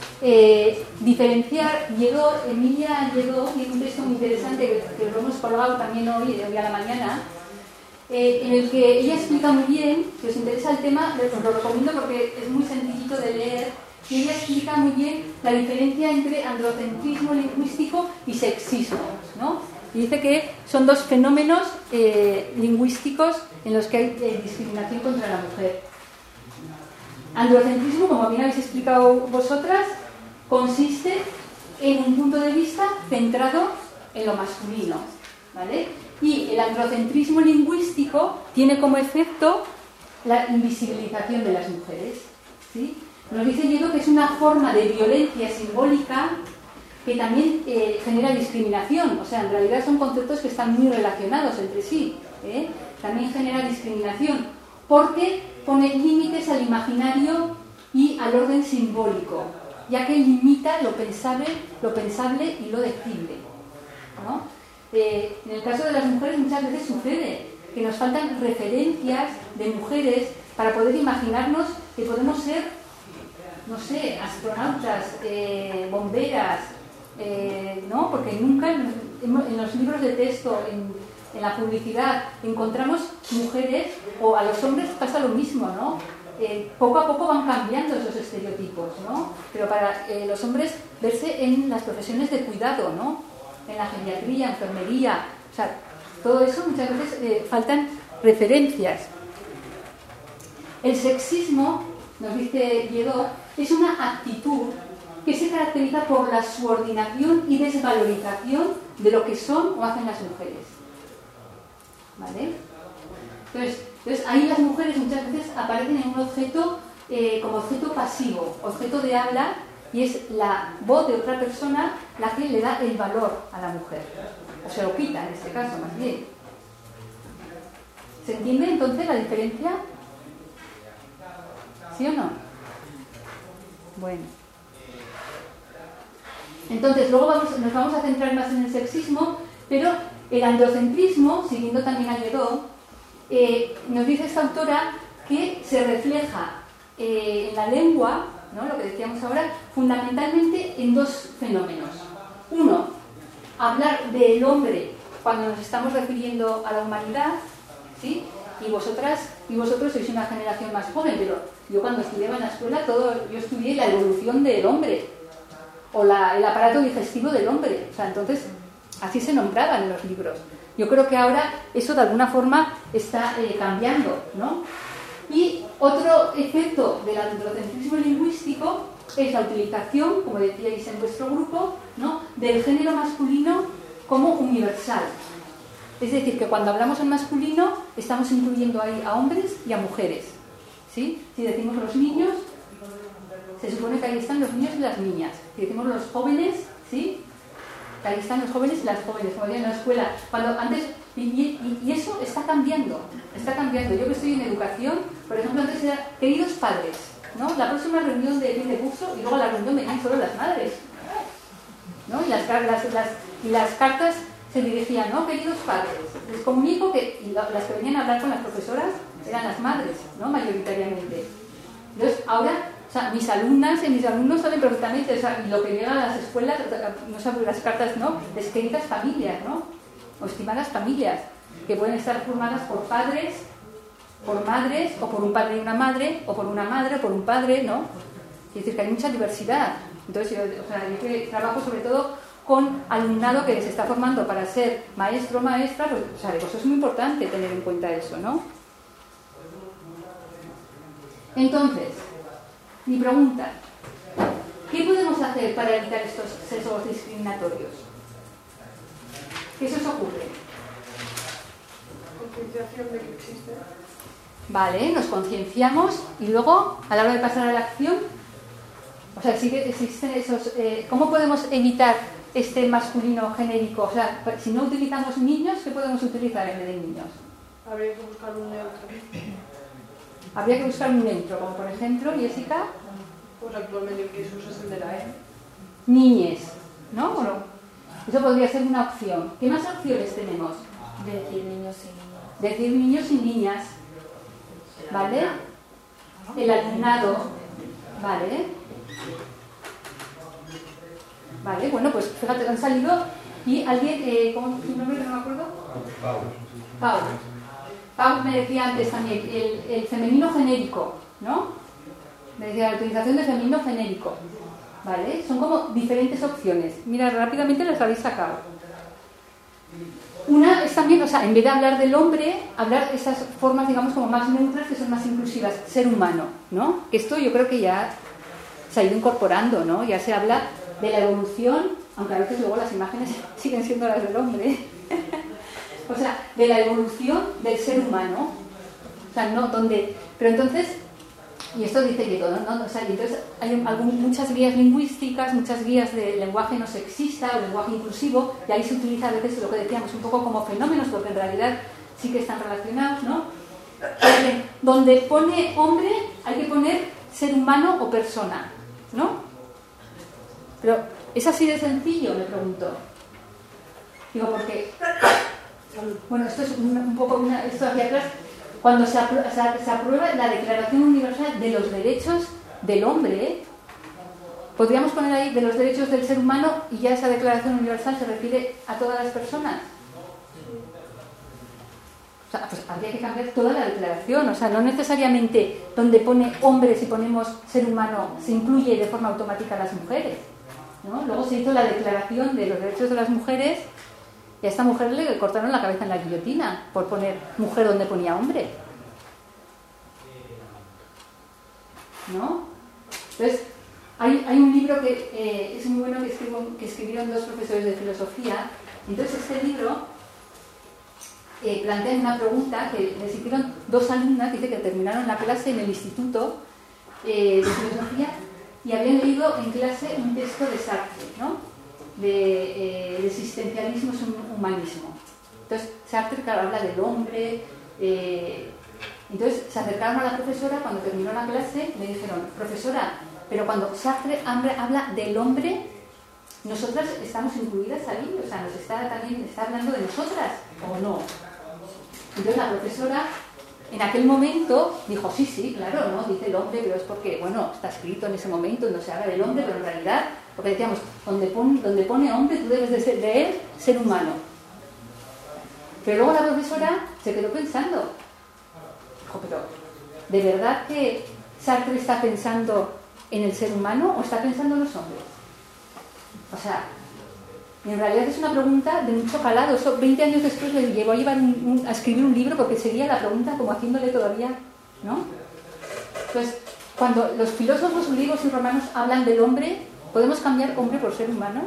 eh, diferenciar. Llegó, Emilia llegó, tiene un texto muy interesante que, que lo hemos colgado también hoy, de hoy a la mañana, eh, en el que ella explica muy bien, si os interesa el tema, os lo recomiendo porque es muy sencillito de leer, y ella explica muy bien la diferencia entre androcentrismo lingüístico y sexismo, ¿no? Y dice que son dos fenómenos eh, lingüísticos en los que hay eh, discriminación contra la mujer. Androcentrismo, como bien habéis explicado vosotras, consiste en un punto de vista centrado en lo masculino, ¿vale? Y el androcentrismo lingüístico tiene como efecto la invisibilización de las mujeres, ¿sí? Nos dice Lledó que es una forma de violencia simbólica que también eh, genera discriminación. O sea, en realidad son conceptos que están muy relacionados entre sí, ¿eh? También genera discriminación porque pone límites al imaginario y al orden simbólico, ya que limita lo pensable, lo pensable y lo decible, ¿no? Eh, en el caso de las mujeres muchas veces sucede que nos faltan referencias de mujeres para poder imaginarnos que podemos ser, no sé, astronautas, eh, bomberas, eh, ¿no? Porque nunca en, en los libros de texto, en, en la publicidad, encontramos mujeres, o a los hombres pasa lo mismo, ¿no? Eh, poco a poco van cambiando esos estereotipos, ¿no? Pero para eh, los hombres verse en las profesiones de cuidado, ¿no? En la geriatría, enfermería, o sea, todo eso muchas veces eh, faltan referencias. El sexismo, nos dice Lledó, es una actitud que se caracteriza por la subordinación y desvalorización de lo que son o hacen las mujeres, ¿vale? Entonces, entonces ahí las mujeres muchas veces aparecen en un objeto eh, como objeto pasivo, objeto de habla, y es la voz de otra persona la que le da el valor a la mujer, o se lo quita en este caso más bien. ¿Se entiende entonces la diferencia? ¿Sí o no? Bueno. Entonces, luego vamos, nos vamos a centrar más en el sexismo, pero el androcentrismo, siguiendo también a Lledó, eh, nos dice esta autora que se refleja eh, en la lengua, ¿no? Lo que decíamos ahora, fundamentalmente en dos fenómenos. Uno, hablar del hombre cuando nos estamos refiriendo a la humanidad, ¿sí? Y vosotras y vosotros sois una generación más joven, pero yo cuando estudiaba en la escuela, todo, yo estudié la evolución del hombre, o la, el aparato digestivo del hombre. O sea, entonces, así se nombraban en los libros. Yo creo que ahora eso de alguna forma está eh, cambiando, ¿no? Y otro efecto del androcentrismo lingüístico es la utilización, como decíais en vuestro grupo, ¿no?, del género masculino como universal. Es decir, que cuando hablamos en masculino estamos incluyendo ahí a hombres y a mujeres, ¿sí? Si decimos los niños, se supone que ahí están los niños y las niñas. Si decimos los jóvenes, ¿sí?, que ahí están los jóvenes y las jóvenes, como decía en la escuela. Cuando antes, y, y, y eso está cambiando, está cambiando. Yo que estoy en educación, por ejemplo, antes era queridos padres, ¿no? La próxima reunión de fin de curso y luego la reunión venían solo las madres, ¿no? Y las, las, las, y las cartas se dirigían, ¿no? Queridos padres, les comunico que, y las que venían a hablar con las profesoras eran las madres, ¿no?, mayoritariamente. Entonces, ahora, o sea, mis alumnas y mis alumnos saben perfectamente, o sea, lo que llega a las escuelas, no saben las cartas, ¿no?, es queridas familias, ¿no?, o estimadas familias, que pueden estar formadas por padres, por madres, o por un padre y una madre, o por una madre, o por un padre, ¿no? Es decir, que hay mucha diversidad. Entonces, yo, o sea, yo que trabajo sobre todo con alumnado que se está formando para ser maestro o maestra, pues, o sea, eso es muy importante tener en cuenta eso, ¿no? Entonces, mi pregunta, ¿qué podemos hacer para evitar estos sesgos discriminatorios? ¿Qué se os ocurre? Concienciación de que existe. Vale, nos concienciamos y luego, a la hora de pasar a la acción, o sea, sí que existen esos... Eh, ¿Cómo podemos evitar este masculino genérico? O sea, si no utilizamos niños, ¿qué podemos utilizar en vez de niños? Habría que buscar un neutro. Habría que buscar un neutro, como por ejemplo, Jessica. Pues actualmente el que se usa es el de la E. Niñes, ¿no? Bueno, eso podría ser una opción. ¿Qué más opciones tenemos? Decir niños y niñas. Decir niños y niñas. ¿Vale? El alumnado. ¿Vale? Vale, bueno, pues fíjate, han salido y alguien, eh, ¿cómo es tu nombre? No me acuerdo. Pau. Pau. Pau me decía antes también, el, el femenino genérico, ¿no? Me decía la utilización del femenino genérico. ¿Vale? Son como diferentes opciones. Mira, rápidamente las habéis sacado. Una es también, o sea, en vez de hablar del hombre, hablar esas formas, digamos, como más neutras, que son más inclusivas, ser humano, ¿no? Esto yo creo que ya se ha ido incorporando, ¿no? Ya se habla de la evolución, aunque a veces luego las imágenes siguen siendo las del hombre. O sea, de la evolución del ser humano. O sea, no, donde... Pero entonces, y esto dice que todo, ¿no? O sea, y entonces hay algún, muchas guías lingüísticas, muchas guías de lenguaje no sexista o lenguaje inclusivo, y ahí se utiliza a veces lo que decíamos un poco como fenómenos, porque en realidad sí que están relacionados, ¿no? Porque donde pone hombre hay que poner ser humano o persona, ¿no? Pero ¿es así de sencillo? Me pregunto. Digo, porque... Bueno, esto es un, un poco una, esto hacia atrás. Cuando se, apro se, se aprueba la Declaración Universal de los Derechos del Hombre, ¿eh? Podríamos poner ahí de los derechos del ser humano y ya esa Declaración Universal se refiere a todas las personas. O sea, pues habría que cambiar toda la declaración. O sea, no necesariamente donde pone hombre, si ponemos ser humano, se incluye de forma automática a las mujeres, ¿no? Luego se hizo la Declaración de los Derechos de las Mujeres y a esta mujer le cortaron la cabeza en la guillotina por poner mujer donde ponía hombre, ¿no? Entonces, hay, hay un libro que eh, es muy bueno que, escribo, que escribieron dos profesores de filosofía. Entonces, este libro eh, plantea una pregunta que les hicieron dos alumnas, dice que terminaron la clase en el instituto eh, de filosofía y habían leído en clase un texto de Sartre, ¿no? De, eh, de existencialismo es un humanismo. Entonces Sartre, claro, habla del hombre. Eh, entonces se acercaron a la profesora cuando terminó la clase y le dijeron: profesora, pero cuando Sartre habla del hombre, nosotras estamos incluidas ahí, o sea, nos está también está hablando de nosotras, ¿o no? Entonces la profesora en aquel momento dijo: sí, sí, claro, no, dice el hombre, pero es porque, bueno, está escrito en ese momento, no se habla del hombre, pero en realidad porque decíamos, donde pone, donde pone hombre, tú debes de, ser, de él ser humano. Pero luego la profesora se quedó pensando, dijo, pero ¿de verdad que Sartre está pensando en el ser humano o está pensando en los hombres? O sea, en realidad es una pregunta de mucho calado. Eso veinte años después le llevó a, llevar un, un, a escribir un libro porque seguía la pregunta como haciéndole todavía, ¿no? Entonces, cuando los filósofos griegos y romanos hablan del hombre, ¿podemos cambiar hombre por ser humano?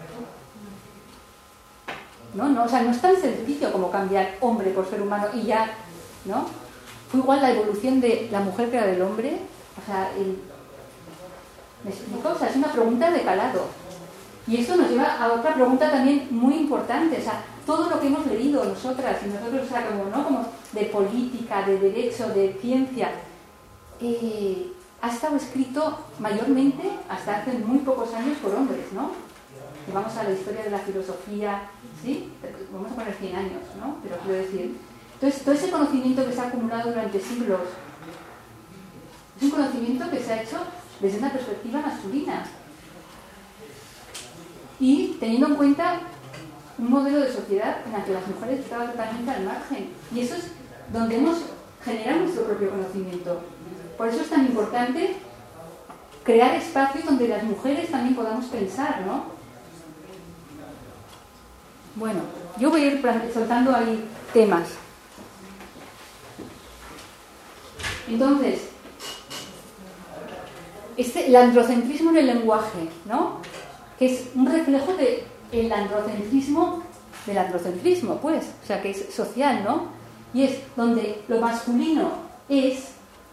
No, no, o sea, no es tan sencillo como cambiar hombre por ser humano y ya, ¿no? Fue igual la evolución de la mujer que la del hombre. O sea, el... ¿me explico? O sea, es una pregunta de calado. Y eso nos lleva a otra pregunta también muy importante. O sea, todo lo que hemos leído nosotras y nosotros, o sea, como, ¿no? Como de política, de derecho, de ciencia, eh, ha estado escrito mayormente, hasta hace muy pocos años, por hombres, ¿no? Y vamos a la historia de la filosofía, ¿sí? Vamos a poner cien años, ¿no? Pero quiero decir... Entonces, todo ese conocimiento que se ha acumulado durante siglos es un conocimiento que se ha hecho desde una perspectiva masculina. Y teniendo en cuenta un modelo de sociedad en la que las mujeres estaban totalmente al margen. Y eso es donde hemos generado nuestro propio conocimiento. Por eso es tan importante crear espacios donde las mujeres también podamos pensar, ¿no? Bueno, yo voy a ir soltando ahí temas. Entonces, este, el androcentrismo en el lenguaje, ¿no? Que es un reflejo del androcentrismo, del androcentrismo, pues, o sea, que es social, ¿no? Y es donde lo masculino es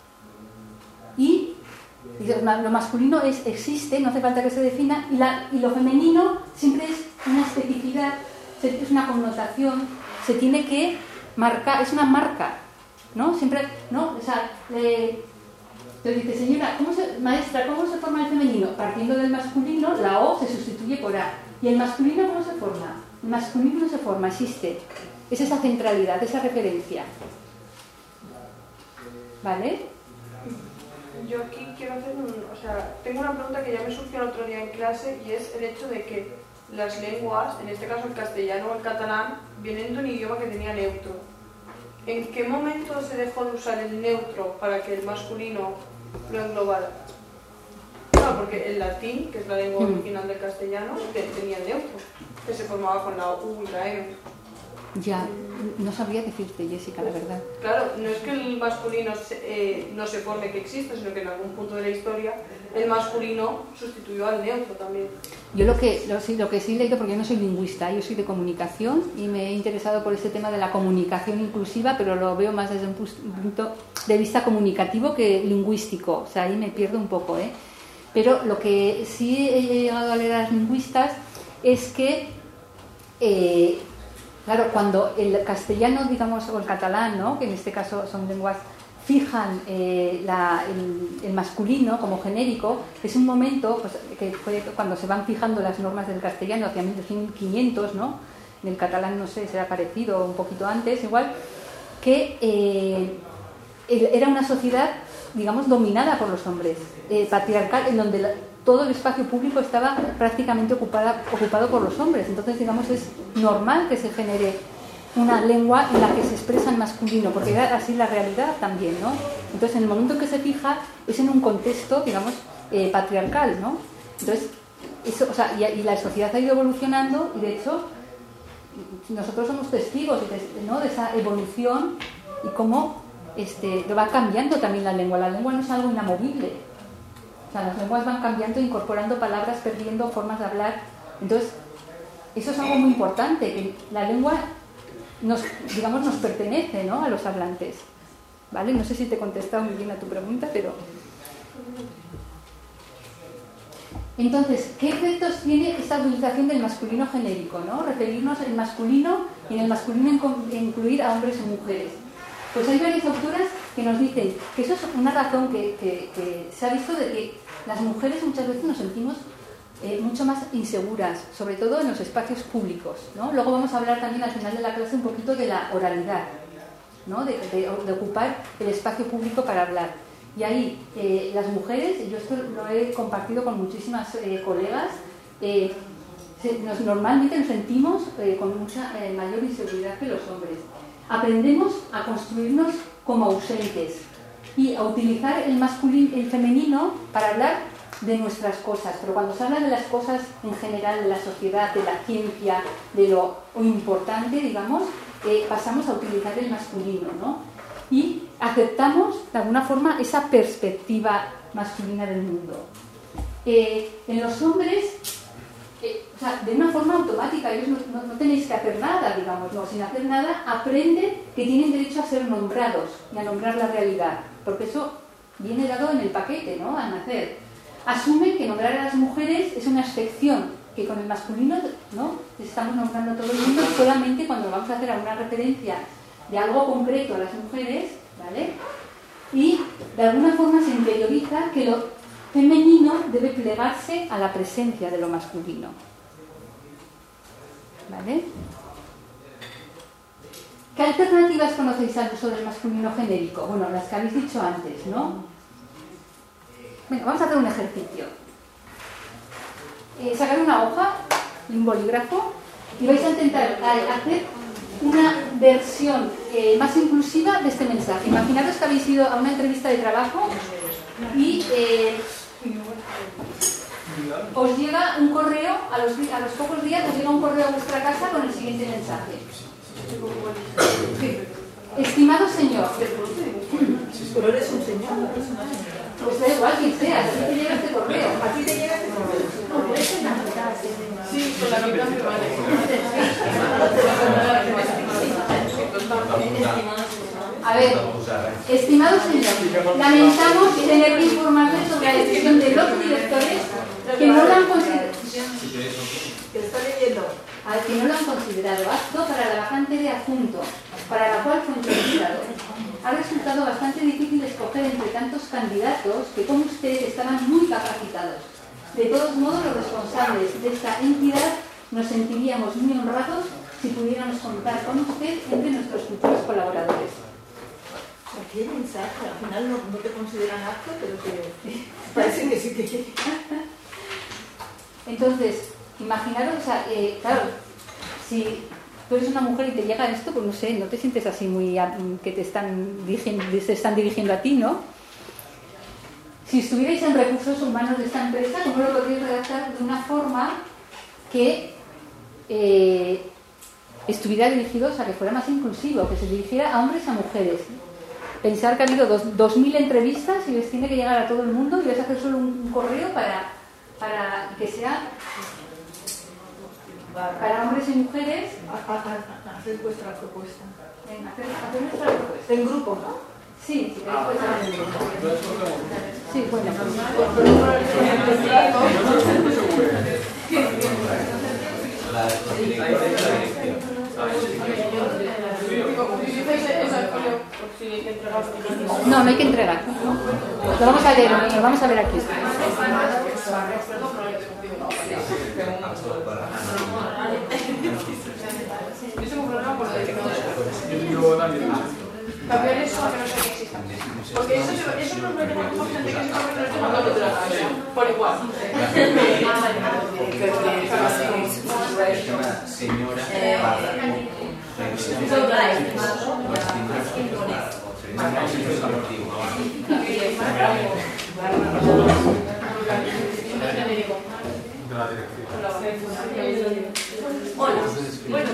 y, y lo masculino es existe, no hace falta que se defina, y, la, y lo femenino siempre es una especificidad, es una connotación, se tiene que marcar, es una marca, ¿no? Siempre, ¿no? O sea, le, te dice, señora, ¿cómo se, maestra, ¿cómo se forma el femenino? Partiendo del masculino, la O se sustituye por A. ¿Y el masculino cómo se forma? El masculino no se forma, existe. Es esa centralidad, esa referencia. ¿Vale? Yo aquí quiero hacer un... O sea, tengo una pregunta que ya me surgió el otro día en clase y es el hecho de que las lenguas, en este caso el castellano o el catalán, vienen de un idioma que tenía neutro. ¿En qué momento se dejó de usar el neutro para que el masculino lo englobara? Claro, porque el latín, que es la lengua original del castellano, tenía el neutro, que se formaba con la U y la M. Ya, no sabría decirte, Jessica, la verdad. Claro, no es que el masculino se, eh, no se forme que exista, sino que en algún punto de la historia el masculino sustituyó al neutro también. Yo lo que, lo, sí, lo que sí he leído, porque yo no soy lingüista, yo soy de comunicación y me he interesado por este tema de la comunicación inclusiva, pero lo veo más desde un punto de vista comunicativo que lingüístico, o sea, ahí me pierdo un poco, ¿eh? Pero lo que sí he llegado a leer a los lingüistas es que... Eh, Claro, cuando el castellano, digamos, o el catalán, ¿no? Que en este caso son lenguas, fijan eh, la, el, el masculino como genérico, es un momento, pues, que fue cuando se van fijando las normas del castellano hacia mil quinientos, ¿no? En el catalán, no sé, será parecido, un poquito antes, igual, que eh, era una sociedad, digamos, dominada por los hombres, eh, patriarcal, en donde la, todo el espacio público estaba prácticamente ocupada, ocupado por los hombres. Entonces, digamos, es normal que se genere una lengua en la que se expresa en masculino, porque era así la realidad también, ¿no? Entonces, en el momento en que se fija, es en un contexto, digamos, eh, patriarcal, ¿no? Entonces, eso, o sea, y, y la sociedad ha ido evolucionando y, de hecho, nosotros somos testigos de, ¿no? de esa evolución y cómo este, va cambiando también la lengua. La lengua no es algo inamovible. O sea, las lenguas van cambiando, incorporando palabras, perdiendo formas de hablar. Entonces, eso es algo muy importante, que la lengua nos, digamos, nos pertenece, ¿no? A los hablantes. ¿Vale? No sé si te he contestado muy bien a tu pregunta, pero... Entonces, ¿qué efectos tiene esta utilización del masculino genérico, ¿no? Referirnos al masculino y en el masculino incluir a hombres y mujeres. Pues hay varias autoras que nos dicen que eso es una razón que, que, que se ha visto de que las mujeres muchas veces nos sentimos eh, mucho más inseguras, sobre todo en los espacios públicos, ¿no? Luego vamos a hablar también al final de la clase un poquito de la oralidad, ¿no? de, de, de ocupar el espacio público para hablar. Y ahí eh, las mujeres, yo esto lo he compartido con muchísimas eh, colegas, eh, se, nos, normalmente nos sentimos eh, con mucha eh, mayor inseguridad que los hombres. Aprendemos a construirnos como ausentes y a utilizar el masculino, el femenino para hablar de nuestras cosas, pero cuando se habla de las cosas en general, de la sociedad, de la ciencia, de lo importante, digamos, eh, pasamos a utilizar el masculino, ¿no? Y aceptamos de alguna forma esa perspectiva masculina del mundo. Eh, en los hombres, eh, o sea, de una forma automática, ellos no, no, no tenéis que hacer nada, digamos, no, sin hacer nada, aprenden que tienen derecho a ser nombrados y a nombrar la realidad, porque eso viene dado en el paquete, ¿no? Al nacer. Asumen que nombrar a las mujeres es una excepción, que con el masculino, ¿no? Estamos nombrando a todo el mundo solamente cuando vamos a hacer alguna referencia de algo concreto a las mujeres, ¿vale? Y de alguna forma se interioriza que lo femenino debe plegarse a la presencia de lo masculino, ¿vale? ¿Qué alternativas conocéis al uso del masculino genérico? Bueno, las que habéis dicho antes, ¿no? Venga, vamos a hacer un ejercicio. Eh, sacar una hoja y un bolígrafo y vais a intentar hacer una versión eh, más inclusiva de este mensaje. Imaginaros que habéis ido a una entrevista de trabajo y eh, os llega un correo, a los, a los pocos días os llega un correo a vuestra casa con el siguiente mensaje. Estimado señor, pero eres un señor, no eres una señora. Pues da igual quien sea, a ti te llega este correo. A ti te llega este correo. No, puedes ser la mitad. Sí, con la mitad me vale. A ver, estimado señor, lamentamos tener que informarle sobre la decisión de los directores que no lo han considerado. Que está leyendo. Al que no lo han considerado apto para la vacante de adjunto, para la cual fue entrevistado. Ha resultado bastante difícil escoger entre tantos candidatos que, como usted, estaban muy capacitados. De todos modos, los responsables de esta entidad nos sentiríamos muy honrados si pudiéramos contar con usted entre nuestros futuros colaboradores. Aquí hay mensaje, al final no, no te consideran apto, pero que parece que sí que... Entonces, imaginaros, o sea, eh, claro, si tú eres una mujer y te llega esto, pues no sé, no te sientes así muy que te están dirigiendo, se están dirigiendo a ti, ¿no? Si estuvierais en recursos humanos de esta empresa, ¿cómo lo podríais redactar de una forma que eh, estuviera dirigido, o sea, que fuera más inclusivo, que se dirigiera a hombres y a mujeres? Pensar que ha habido dos, dos mil entrevistas y les tiene que llegar a todo el mundo y vais a hacer solo un, un correo para, para que sea para hombres y mujeres. Hacer vuestra propuesta. En hacer, hacer nuestra propuesta. En grupo, ¿no? Sí, si queréis puedes hacer en grupo. Sí, bueno. No, no hay que entregar. Lo vamos a leer, lo vamos a ver aquí. Yo tengo un problema por lo de cambiar eso a que no sea que exista. Porque eso, eso no es un problema con gente que se come que no esté mandando de la cabeza. Por igual. Señora Hola. Bueno,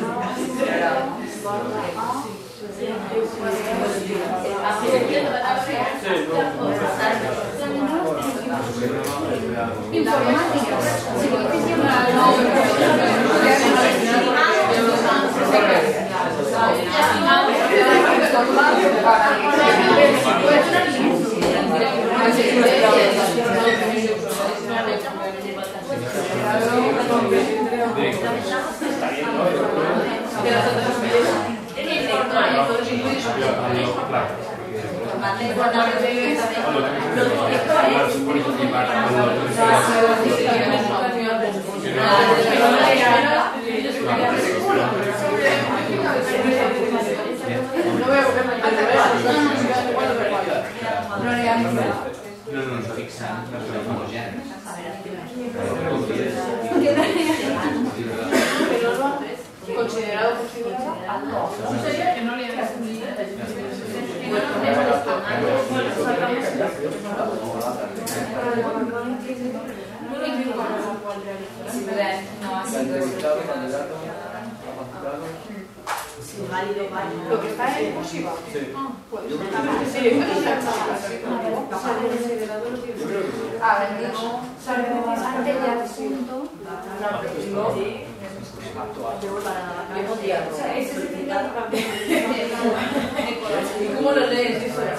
Informática. No voy a volver a fixant les homogènies. Considerado considerado no sería que no le hagas un líder. Lo que está en cursiva. Pues sí, ahora mismo antes ya punto. ¿Cómo lo lees?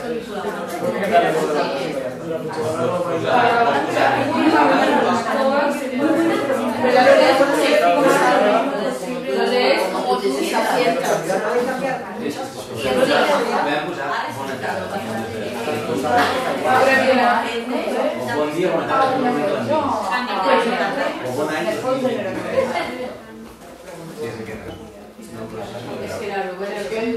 Lo lees como tú se aciertas. O bon dia, bona tarda. O bon any. Es que era lo bueno que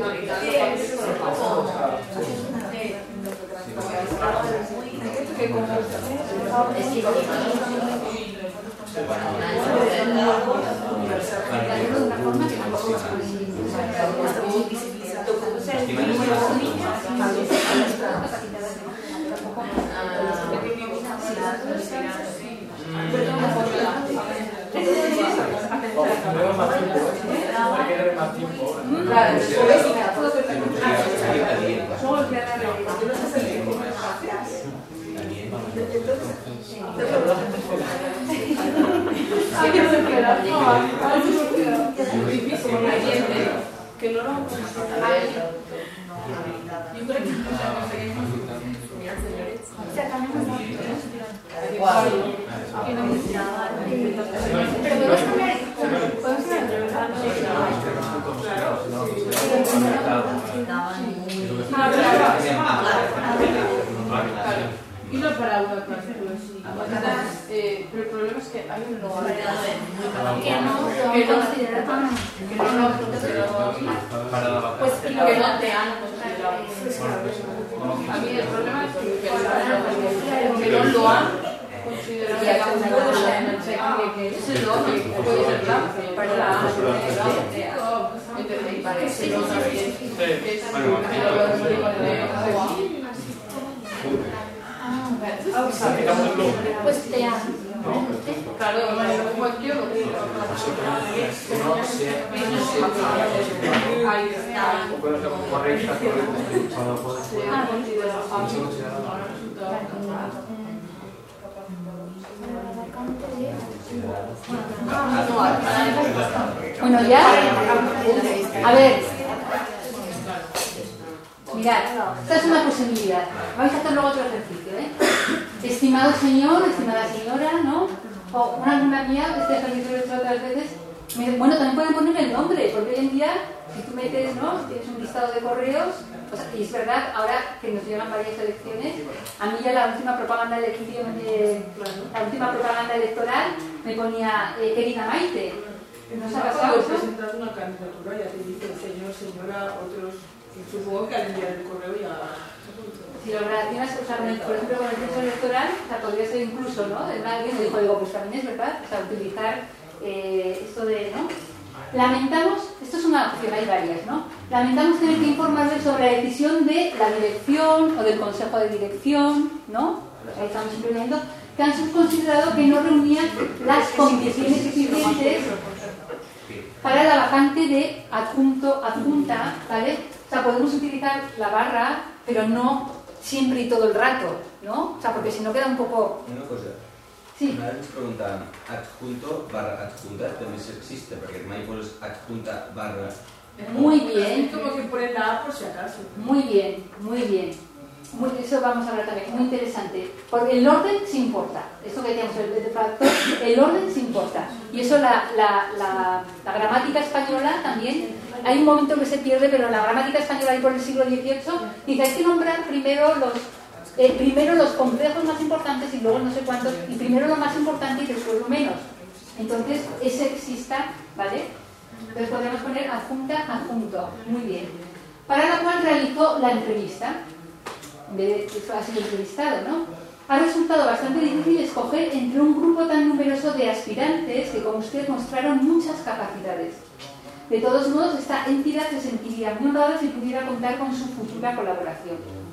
que no lo yo creo que y no para una clase eh, pero el problema es que hay un no que no que no consideran que no lo pues que no te han considerado. A mí el problema es que no lo han considerado que es el no que puede ser para la entonces parece que es pues te han claro cualquier bueno, ya, a ver, mirad, esta es una posibilidad. Vais a hacer luego otro ejercicio, ¿eh? Estimado señor, estimada señora, ¿no? O una alumna mía, este ejercicio lo he hecho otras veces, me dice, bueno, también pueden poner el nombre, porque hoy en día, si tú metes, ¿no? Tienes un listado de correos, o sea, y es verdad, ahora que nos llegan varias elecciones, a mí ya la última propaganda electoral, eh, la última propaganda electoral me ponía, eh, querida Maite. ¿No se ha pasado eso? Presentas una candidatura, ya te dice el señor, señora, otros, supongo que al enviar el correo ya... Si lo relacionas, o sea, por ejemplo, con el censo electoral, o sea, podría ser incluso, ¿no? Alguien me dijo, digo, pues también es verdad, o sea, utilizar eh, esto de, ¿no? Lamentamos, esto es una opción, hay varias, ¿no? Lamentamos tener que informarles sobre la decisión de la dirección o del consejo de dirección, ¿no? Ahí estamos incluyendo, que han considerado que no reunían las condiciones suficientes para la vacante de adjunto, adjunta, ¿vale? O sea, podemos utilizar la barra, pero no siempre y todo el rato, ¿no? O sea, porque si no queda un poco... Una cosa. Sí. Una vez ens preguntaven adjunto barra adjunta, també existe, perquè mai poses adjunta barra... Muy bien. Es como que pone la A por si acaso. Muy bien, muy bien. Muy, eso vamos a hablar también, muy interesante. Porque el orden sí importa. Esto que decíamos, el de factor, el orden sí importa. Y eso la, la, la, la gramática española también, hay un momento que se pierde, pero la gramática española ahí por el siglo dieciocho dice hay que nombrar primero los, eh, primero los complejos más importantes y luego no sé cuántos, y primero lo más importante y después lo menos. Entonces, es sexista, ¿vale? Entonces podemos poner adjunta, adjunto. Muy bien. Para la cual realizó la entrevista. En vez de, ha sido entrevistado, ¿no? ha resultado bastante difícil escoger entre un grupo tan numeroso de aspirantes que, como ustedes, mostraron muchas capacidades. De todos modos, esta entidad se sentiría muy honrada si pudiera contar con su futura colaboración.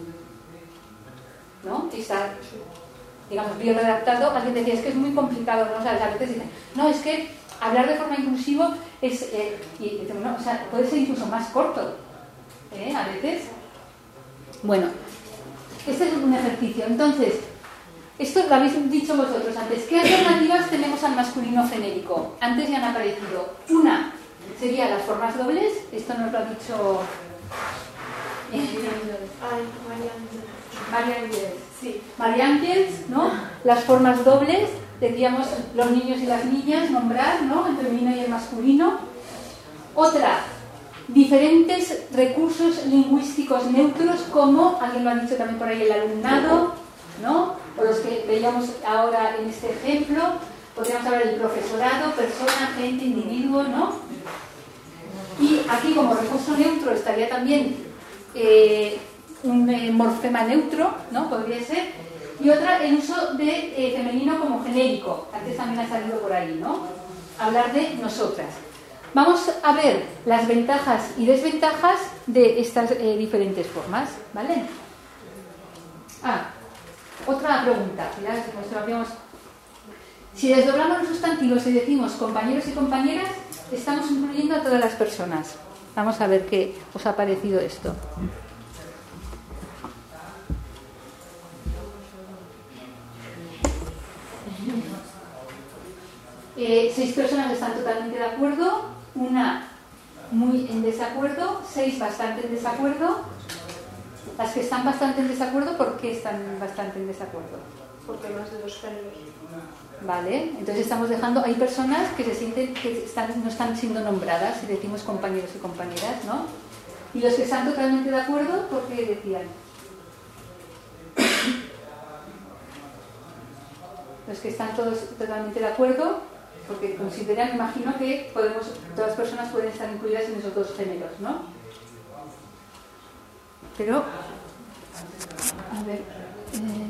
¿No? Está, digamos, bien redactado. Alguien decía, es que es muy complicado, ¿no? O sea, a veces dicen, no, es que hablar de forma inclusiva es, eh, y, y, no, o sea, puede ser incluso más corto, ¿eh? A veces. Bueno, este es un ejercicio. Entonces, esto lo habéis dicho vosotros antes. ¿Qué alternativas tenemos al masculino genérico? Antes ya han aparecido. Una sería las formas dobles. Esto nos lo ha dicho María Ángeles. Sí. María Ángeles, ¿no? Las formas dobles, decíamos los niños y las niñas, nombrar, ¿no? El femenino y el masculino. Otra, diferentes recursos lingüísticos neutros, como alguien lo ha dicho también por ahí, el alumnado, ¿no? O los que veíamos ahora en este ejemplo. Podríamos hablar del profesorado, persona, gente, individuo, ¿no? Y aquí como recurso neutro estaría también eh, un eh, morfema neutro, ¿no? Podría ser. Y otra, el uso de eh, femenino como genérico. Antes también ha salido por ahí, ¿no? Hablar de nosotras. Vamos a ver las ventajas y desventajas de estas eh, diferentes formas, ¿vale? Ah, otra pregunta. Ya nos lo habíamos... Si desdoblamos los sustantivos y decimos compañeros y compañeras, estamos incluyendo a todas las personas. Vamos a ver qué os ha parecido esto. Eh, seis personas están totalmente de acuerdo, una muy en desacuerdo, seis bastante en desacuerdo. Las que están bastante en desacuerdo, ¿por qué están bastante en desacuerdo? Porque más de dos géneros. Vale, entonces estamos dejando, hay personas que se sienten que están, no están siendo nombradas, si decimos compañeros y compañeras, ¿no? Y los que están totalmente de acuerdo, ¿por qué decían? Los que están todos totalmente de acuerdo, porque consideran, imagino que podemos, todas las personas pueden estar incluidas en esos dos géneros, ¿no? Pero, a ver... Eh,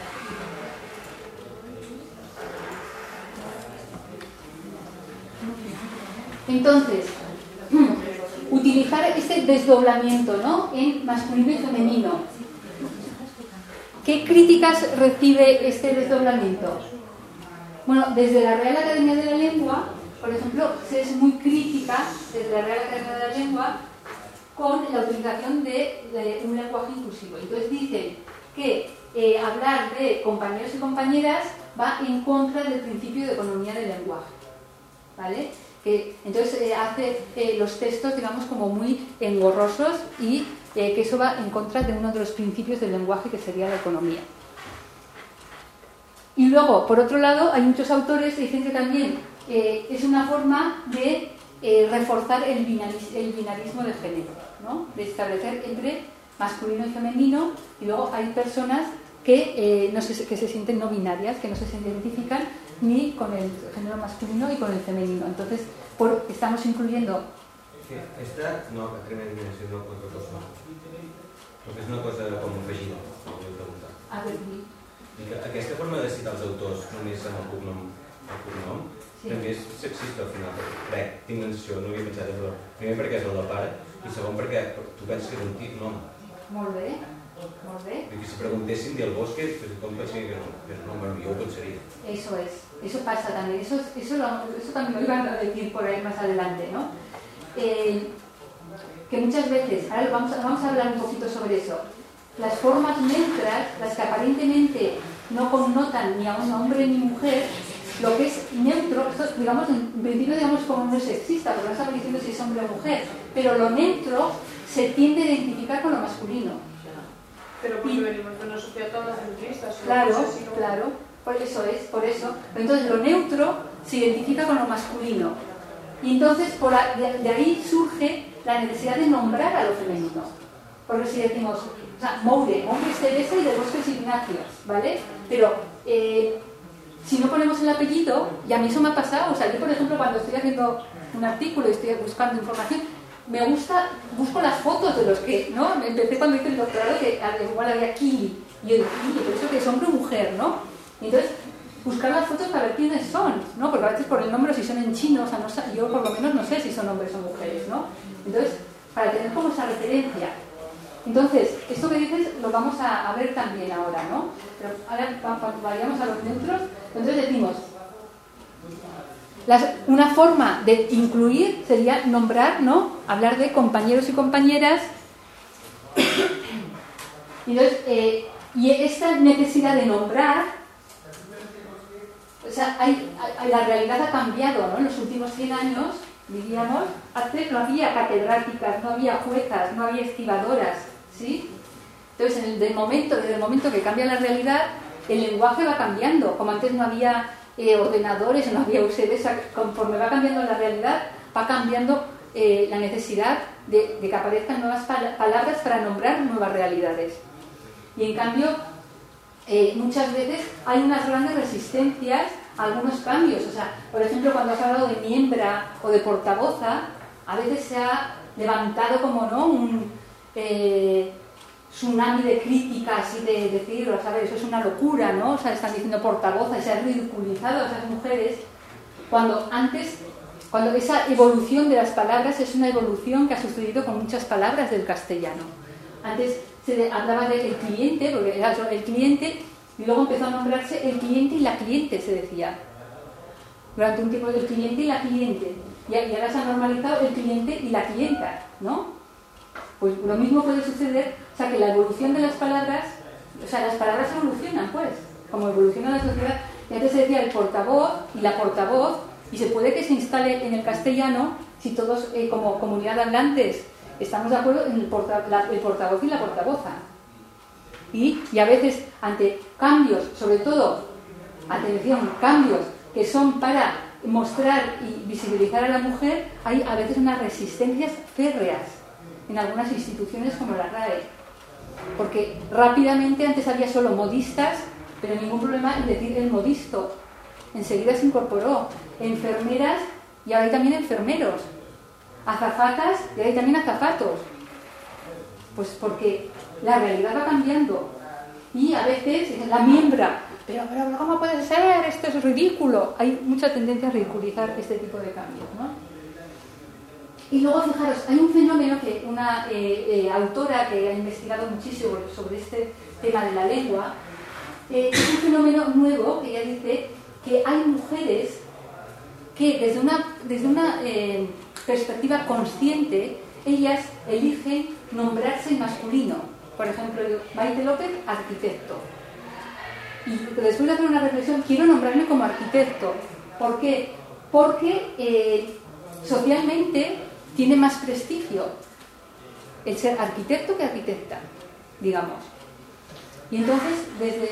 Entonces, utilizar este desdoblamiento, ¿no? En masculino y femenino. ¿Qué críticas recibe este desdoblamiento? Bueno, desde la Real Academia de la Lengua, por ejemplo, se es muy crítica desde la Real Academia de la Lengua con la utilización de, de un lenguaje inclusivo. Entonces dicen que eh, hablar de compañeros y compañeras va en contra del principio de economía del lenguaje, ¿vale? Que entonces eh, hace eh, los textos, digamos, como muy engorrosos y eh, que eso va en contra de uno de los principios del lenguaje, que sería la economía. Y luego, por otro lado, hay muchos autores que dicen que también eh, es una forma de eh, reforzar el, binaris, el binarismo de género, ¿no? De establecer entre masculino y femenino, y luego hay personas que, eh, no se, que se sienten no binarias, que no se identifican ni con el género masculino y con el femenino. Entonces, por, estamos incluyendo... Esta no, la primera dimensió no pot cosa. Perquè és una cosa com afegida, no vull preguntar. A veure, aquesta forma de citar els autors només amb el cognom, el cognom sí. També és sexista al final, perquè crec, tinc l'enció, no havia pensat això. Primer perquè és el del pare, i segon perquè tu penses que és un tip, no? Molt bé. Molt bé. Perquè si preguntéssim del bosque, pues com pensaria que no, pero no, bueno, yo pensaría. Eso es, eso pasa también, eso, eso, lo, eso también lo iban a decir por ahí más adelante, ¿no? Eh, que muchas veces, ahora vamos a, vamos a hablar un poquito sobre eso, las formas neutras, las que aparentemente no connotan ni a un hombre ni mujer, lo que es neutro, esto, digamos, en principio digamos como no es sexista, porque no estamos diciendo si es hombre o mujer, pero lo neutro se tiende a identificar con lo masculino. Pero porque venimos de una sociedad todas centristas. Claro, no... claro, por eso es, por eso. Entonces lo neutro se identifica con lo masculino. Y entonces por a, de, de ahí surge la necesidad de nombrar a lo femenino. Porque si decimos, o sea, Moure, Moure es Teresa y del Bosque es Ignacio, ¿vale? Pero eh, si no ponemos el apellido, y a mí eso me ha pasado, o sea, yo por ejemplo cuando estoy haciendo un artículo y estoy buscando información, me gusta, busco las fotos de los que, ¿no? Empecé cuando hice el doctorado que igual había Kili, y yo digo, Kili, pero eso que es hombre o mujer, ¿no? Y entonces, buscar las fotos para ver quiénes son, ¿no? Porque a veces por el nombre, si son en chino, o sea, no, yo por lo menos no sé si son hombres o mujeres, ¿no? Entonces, para tener como esa referencia. Entonces, esto que dices lo vamos a, a ver también ahora, ¿no? Pero ahora cuando vayamos a los neutros, entonces decimos, las, una forma de incluir sería nombrar, ¿no? Hablar de compañeros y compañeras. Y, entonces, eh, y esta necesidad de nombrar, o sea, hay, hay, la realidad ha cambiado, ¿no? En los últimos cien años, diríamos, antes no había catedráticas, no había juezas, no había esquivadoras, ¿sí? Entonces, en el, del momento, desde el momento que cambia la realidad, el lenguaje va cambiando. Como antes no había eh, ordenadores, no había U S Bs, conforme va cambiando la realidad, va cambiando eh, la necesidad de, de que aparezcan nuevas pal- palabras para nombrar nuevas realidades. Y en cambio, eh, muchas veces hay unas grandes resistencias a algunos cambios. O sea, por ejemplo, cuando has hablado de miembra o de portavoza, a veces se ha levantado como, ¿no?, un eh, tsunami de críticas y de decir, o sea, eso es una locura, ¿no? O sea, están diciendo portavoza y se han ridiculizado a esas mujeres, cuando antes, cuando esa evolución de las palabras es una evolución que ha sucedido con muchas palabras del castellano. Antes se hablaba del cliente, porque era el cliente, y luego empezó a nombrarse el cliente y la cliente, se decía. Durante un tiempo el cliente y la cliente. Y ahora se ha normalizado el cliente y la clienta, ¿no? Pues lo mismo puede suceder, o sea, que la evolución de las palabras, o sea, las palabras evolucionan, pues, como evoluciona la sociedad. Y antes se decía el portavoz y la portavoz, y se puede que se instale en el castellano si todos, eh, como comunidad de hablantes, estamos de acuerdo en el, porta, la, el portavoz y la portavoza. Y, y a veces, ante cambios, sobre todo, atención, cambios que son para mostrar y visibilizar a la mujer, hay a veces unas resistencias férreas en algunas instituciones como la R A E. Porque rápidamente antes había solo modistas, pero ningún problema en decir el modisto. Enseguida se incorporó enfermeras y ahora hay también enfermeros. Azafatas y ahora hay también azafatos. Pues porque la realidad va cambiando. Y a veces la miembra, pero, pero ¿cómo puede ser? Esto es ridículo. Hay mucha tendencia a ridiculizar este tipo de cambios, ¿no? Y luego, fijaros, hay un fenómeno que una eh, eh, autora que ha investigado muchísimo sobre este tema de la lengua, eh, es un fenómeno nuevo que ella dice que hay mujeres que desde una, desde una eh, perspectiva consciente, ellas eligen nombrarse en masculino. Por ejemplo, yo, Maite López, arquitecto. Y después de hacer una reflexión, quiero nombrarme como arquitecto. ¿Por qué? Porque eh, socialmente tiene más prestigio el ser arquitecto que arquitecta, digamos. Y entonces, desde...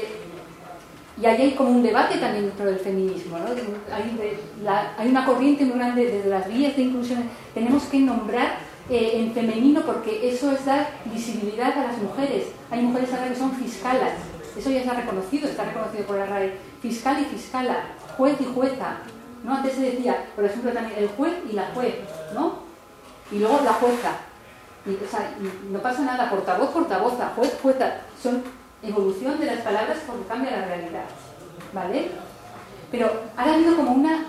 Y ahí hay como un debate también dentro del feminismo, ¿no? Hay, de, la, hay una corriente muy grande desde las vías de inclusión. Tenemos que nombrar eh, en femenino porque eso es dar visibilidad a las mujeres. Hay mujeres ahora que son fiscalas. Eso ya está reconocido, está reconocido por la R A E. Fiscal y fiscala, juez y jueza, ¿no? Antes se decía, por ejemplo, también el juez y la juez, ¿no? Y luego la jueza. Y, o sea, y no pasa nada, portavoz, portavoza, juez, jueza. Son evolución de las palabras porque cambia la realidad, ¿vale? Pero ha habido como una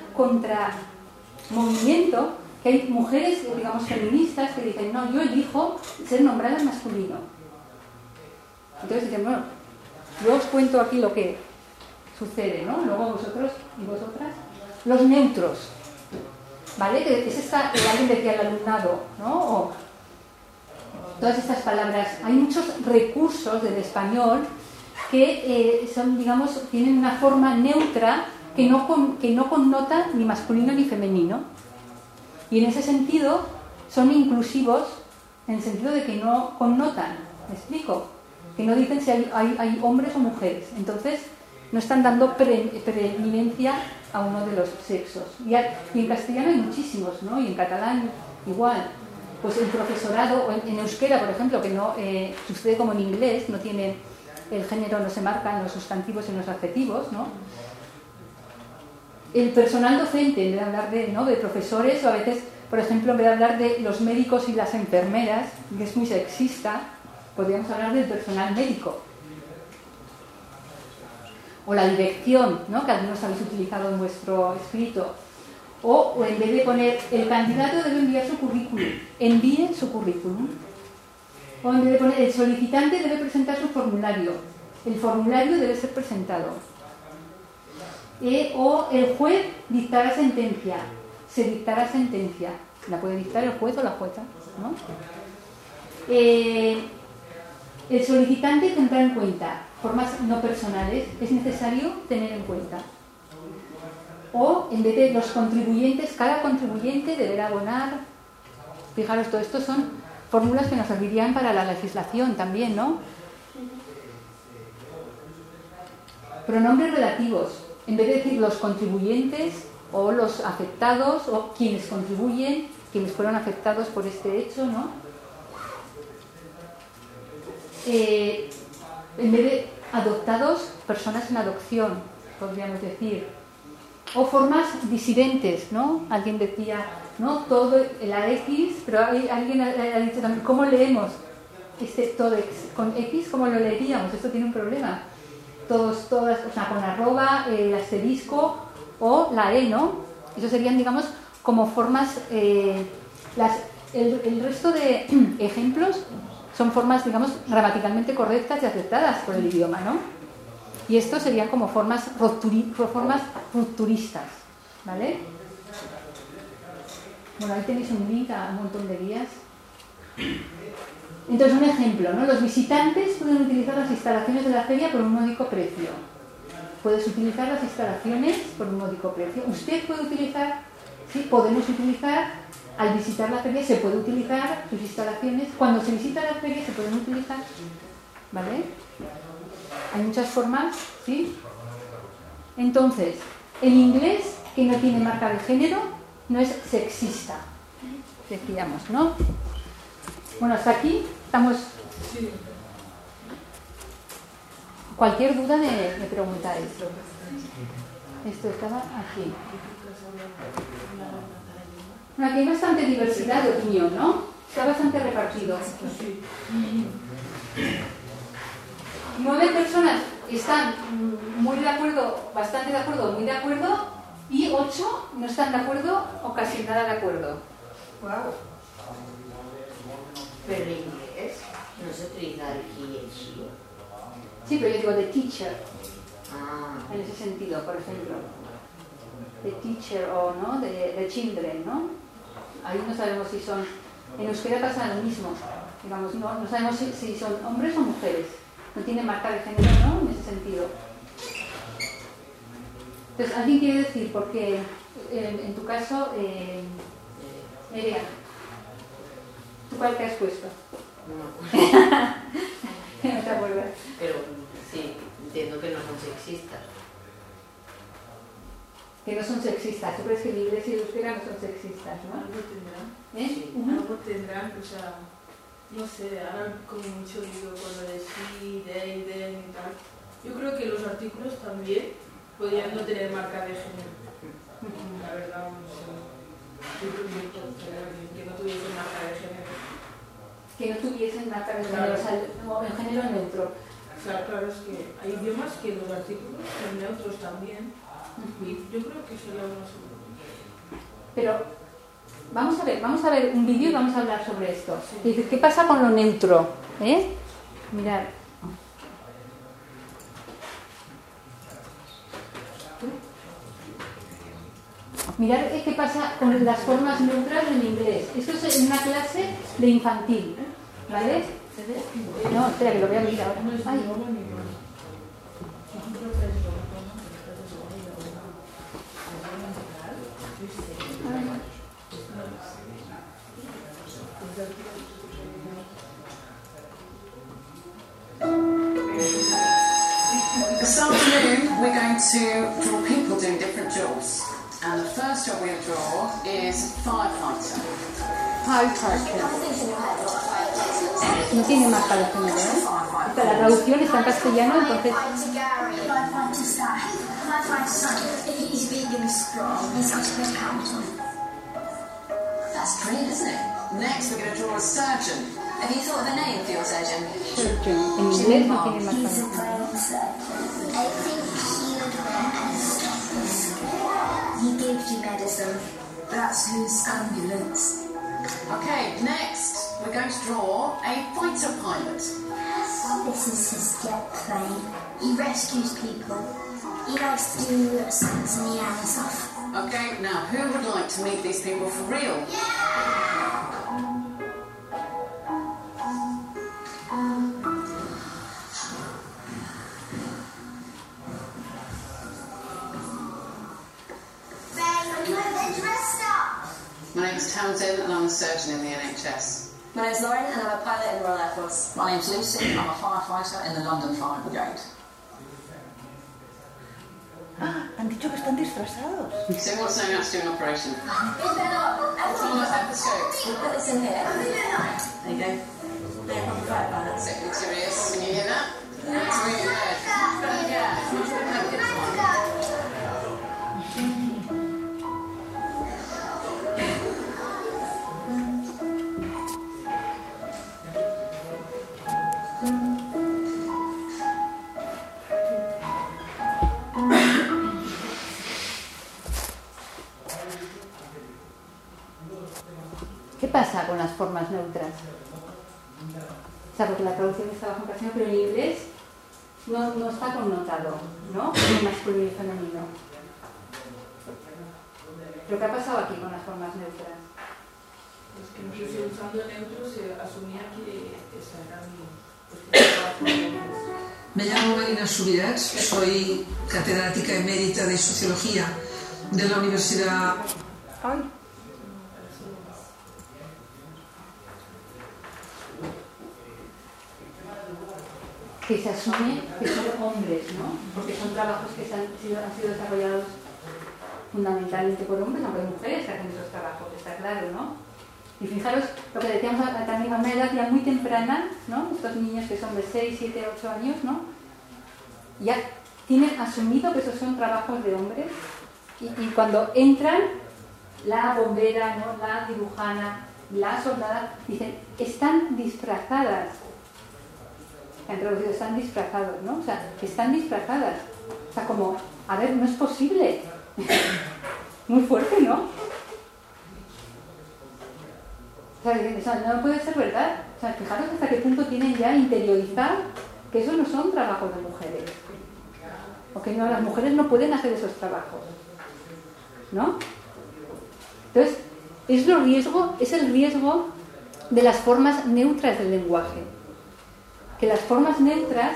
contramovimiento, que hay mujeres, digamos, feministas que dicen, no, yo elijo ser nombrada en masculino. Entonces dicen, bueno, yo os cuento aquí lo que sucede, ¿no? Luego vosotros y vosotras, los neutros, ¿vale? Que es esta, alguien decía el alumnado, ¿no? O todas estas palabras. Hay muchos recursos del español que eh, son, digamos, tienen una forma neutra que no, con, que no connota ni masculino ni femenino. Y en ese sentido son inclusivos en el sentido de que no connotan, ¿me explico? Que no dicen si hay, hay, hay hombres o mujeres. Entonces no están dando pre, preeminencia a uno de los sexos. Y, a, y en castellano hay muchísimos, ¿no? Y en catalán igual. Pues el profesorado, o en, en euskera, por ejemplo, que no eh, sucede como en inglés, no tiene el género, no se marca en los sustantivos y en los adjetivos, ¿no? El personal docente, en vez de hablar de, ¿no?, de profesores, o a veces Por ejemplo, en vez de hablar de los médicos y las enfermeras, que es muy sexista, podríamos hablar del personal médico. O la dirección, ¿no?, que algunos habéis utilizado en vuestro escrito. O, o en vez de poner el candidato debe enviar su currículum, envíe su currículum. O en vez de poner el solicitante debe presentar su formulario, el formulario debe ser presentado. Eh, o el juez dictará sentencia, se dictará sentencia. La puede dictar el juez o la jueza, ¿no? Eh, el solicitante tendrá en cuenta formas no personales, es necesario tener en cuenta. O en vez de los contribuyentes, cada contribuyente deberá abonar. Fijaros, todo esto son fórmulas que nos servirían para la legislación también, ¿no? Pronombres relativos. En vez de decir los contribuyentes o los afectados o quienes contribuyen, quienes fueron afectados por este hecho, ¿no? Eh, en vez de adoptados, personas en adopción, podríamos decir. O formas disidentes, ¿no? Alguien decía, ¿no? Todo, la X, pero hay, alguien ha, ha dicho también, ¿cómo leemos este todo X? Con X, ¿cómo lo leeríamos? Esto tiene un problema. Todos, todas, o sea, con arroba, eh, el asterisco o la E, ¿no? Eso serían, digamos, como formas, eh, las, el, el resto de ejemplos son formas, digamos, gramaticalmente correctas y aceptadas por el idioma, ¿no? Y estos serían como formas, rupturi, formas rupturistas, ¿vale? Bueno, ahí tenéis un link a un montón de guías. Entonces, un ejemplo, ¿no? Los visitantes pueden utilizar las instalaciones de la feria por un módico precio. Puedes utilizar las instalaciones por un módico precio. Usted puede utilizar, sí, podemos utilizar, al visitar la feria se puede utilizar sus instalaciones. Cuando se visita la feria se pueden utilizar, ¿vale? Hay muchas formas, ¿sí? Entonces, el inglés, que no tiene marca de género, no es sexista, decíamos, ¿no? Bueno, hasta aquí estamos... Cualquier duda me, me preguntáis. Esto estaba aquí. Bueno, aquí hay bastante diversidad de opinión, ¿no? Está bastante repartido. Nueve personas están muy de acuerdo, bastante de acuerdo, muy de acuerdo, y ocho no están de acuerdo o casi nada de acuerdo. Wow. Pero en inglés no se utiliza el he y she. Sí, pero yo digo the teacher. Ah. En ese sentido, por ejemplo. The teacher o no, the, the children, ¿no? Ahí no sabemos si son... En euskera pasa lo mismo. Digamos, no, no sabemos si, si son hombres o mujeres. No tiene marca de género, ¿no? En ese sentido. Entonces, ¿alguien quiere decir? Porque en, en tu caso, eh, Nerea, ¿tú cuál te has puesto? No. No te acuerdas. Pero sí, entiendo que no son sexistas. Que no son sexistas. ¿Tú crees que el inglés y el euskera no son sexistas, no? Algo tendrán. ¿Eh? Sí, uh-huh. Algo tendrán, o sea... No sé, harán como mucho lío con lo de sí, they, them y tal. Yo creo que los artículos también podrían no tener marca de género. La verdad, no sé. Yo creo que no tuviesen marca de género. Que no tuviesen marca de género, o sea, el género neutro. Claro, claro, es que hay idiomas que los artículos son neutros también. Y yo creo que sería una solución. Pero... Vamos a ver, vamos a ver un vídeo y vamos a hablar sobre esto. Dice, ¿qué pasa con lo neutro? ¿Eh? Mirad. Mirad qué pasa con las formas neutras en inglés. Esto es en una clase de infantil, ¿vale? No, espera, que lo voy a abrir ahora. Ay. This afternoon we're going to draw people doing different jobs, and the first job we'll draw is firefighter. Firefighter. No tiene marca de género, ¿eh? O sea, la traducción está en castellano, entonces... That's great, isn't it? Next, we're going to draw a surgeon. Have you thought of a name for your surgeon? Surgeon. En inglés no tiene más He's a fácil. brain surgeon. I think he would wear a stethoscope. He gives you medicine. That's his ambulance. Okay, next, we're going to draw a fighter pilot. This is his jet plane. He rescues people. He likes to do stunts in the air and stuff. Okay, now who would like to meet these people for real? My name's Townsend and I'm a surgeon in the N H S. My name's Lauren and I'm a pilot in the Royal Air Force. My name's Lucy, I'm a firefighter in the London Fire Brigade. Ah, han dicho que están disfrazados. So what's knowing how to do an operation? It's on the stethoscope. We'll put this in here. There you go. They're probably fire pilots. Sit into your ears. Can you hear that? It's really good. Yeah, it's much better than the kids' one. ¿Qué pasa con las formas neutras? O sea, porque la traducción está bajo castellano, pero en inglés no, no está connotado, ¿no? Como masculino y femenino. ¿Pero qué ha pasado aquí con las formas neutras? Es que no sé si usando neutro se asumía que esa era mi... Me llamo Marina Subirats, soy catedrática emérita de Sociología de la Universidad... Ay. Que se asume que son hombres, ¿no? Porque son trabajos que se han sido, han sido desarrollados fundamentalmente por hombres, aunque hay mujeres que hacen esos trabajos, está claro, ¿no? Y fijaros lo que decíamos también a una edad ya muy temprana, ¿no? Estos niños que son de seis, siete, ocho años, ¿no? Ya tienen asumido que esos son trabajos de hombres y, y cuando entran, la bombera, ¿no? La cirujana, la soldada, dicen, están disfrazadas. Han traducido, están disfrazados, ¿no? O sea, están disfrazadas. O sea, como, a ver, no es posible. Muy fuerte, ¿no? O sea, o sea, no puede ser verdad. O sea, fijaros hasta qué punto tienen ya interiorizado que esos no son trabajos de mujeres. O que no, las mujeres no pueden hacer esos trabajos. ¿No? Entonces, es, lo riesgo, es el riesgo de las formas neutras del lenguaje. Que las formas neutras,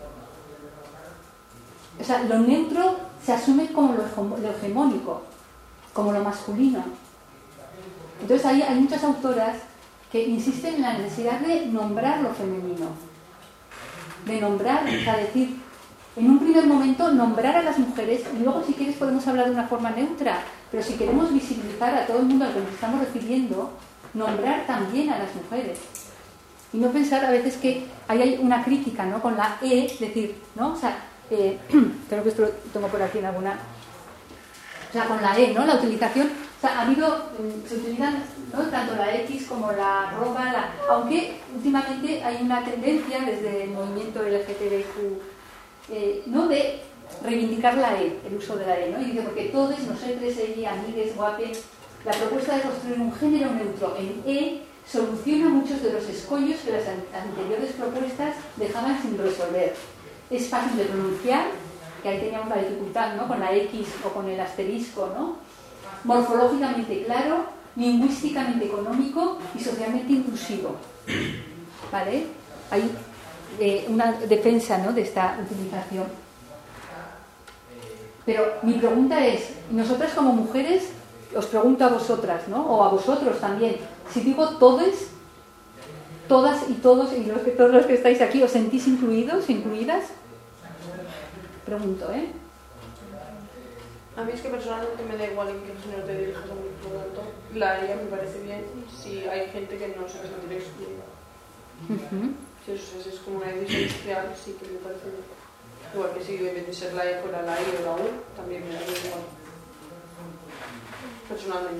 o sea, lo neutro se asume como lo, lo hegemónico, como lo masculino. Entonces hay, hay muchas autoras que insisten en la necesidad de nombrar lo femenino, de nombrar, o sea, decir, en un primer momento nombrar a las mujeres y luego si quieres podemos hablar de una forma neutra, pero si queremos visibilizar a todo el mundo al que nos estamos refiriendo, nombrar también a las mujeres. Y no pensar a veces que hay una crítica, ¿no? Con la E, decir, ¿no? O sea, eh, creo que esto lo tengo por aquí en alguna... O sea, con la E, ¿no? La utilización... O sea, ha habido... Se utilizan, ¿no? Tanto la X como la arroba, la... Aunque últimamente hay una tendencia desde el movimiento L G T B Q, eh, ¿no? De reivindicar la E, el uso de la E, ¿no? Y dice, porque todos, nosotros, ella, amigues, guapes... La propuesta de construir un género neutro en E soluciona muchos de los escollos que las anteriores propuestas dejaban sin resolver. Es fácil de pronunciar, que ahí teníamos la dificultad, ¿no? Con la X o con el asterisco, ¿no? Morfológicamente claro, lingüísticamente económico y socialmente inclusivo. ¿Vale? Hay eh, una defensa, ¿no? De esta utilización. Pero mi pregunta es, nosotras como mujeres, os pregunto a vosotras, ¿no? O a vosotros también, si digo todos, todas y todos y los que, todos los que estáis aquí, ¿os sentís incluidos, incluidas? Pregunto, ¿eh? A mí es que personalmente me da igual en qué género te dirijas a mí, por lo tanto, la ella me parece bien si hay gente que no se va a sentir excluida. Uh-huh. Si eso es, es como una decisión social, sí que me parece bien. Igual que si en vez de ser la E fuera la I o la U, también me da igual. Personalmente.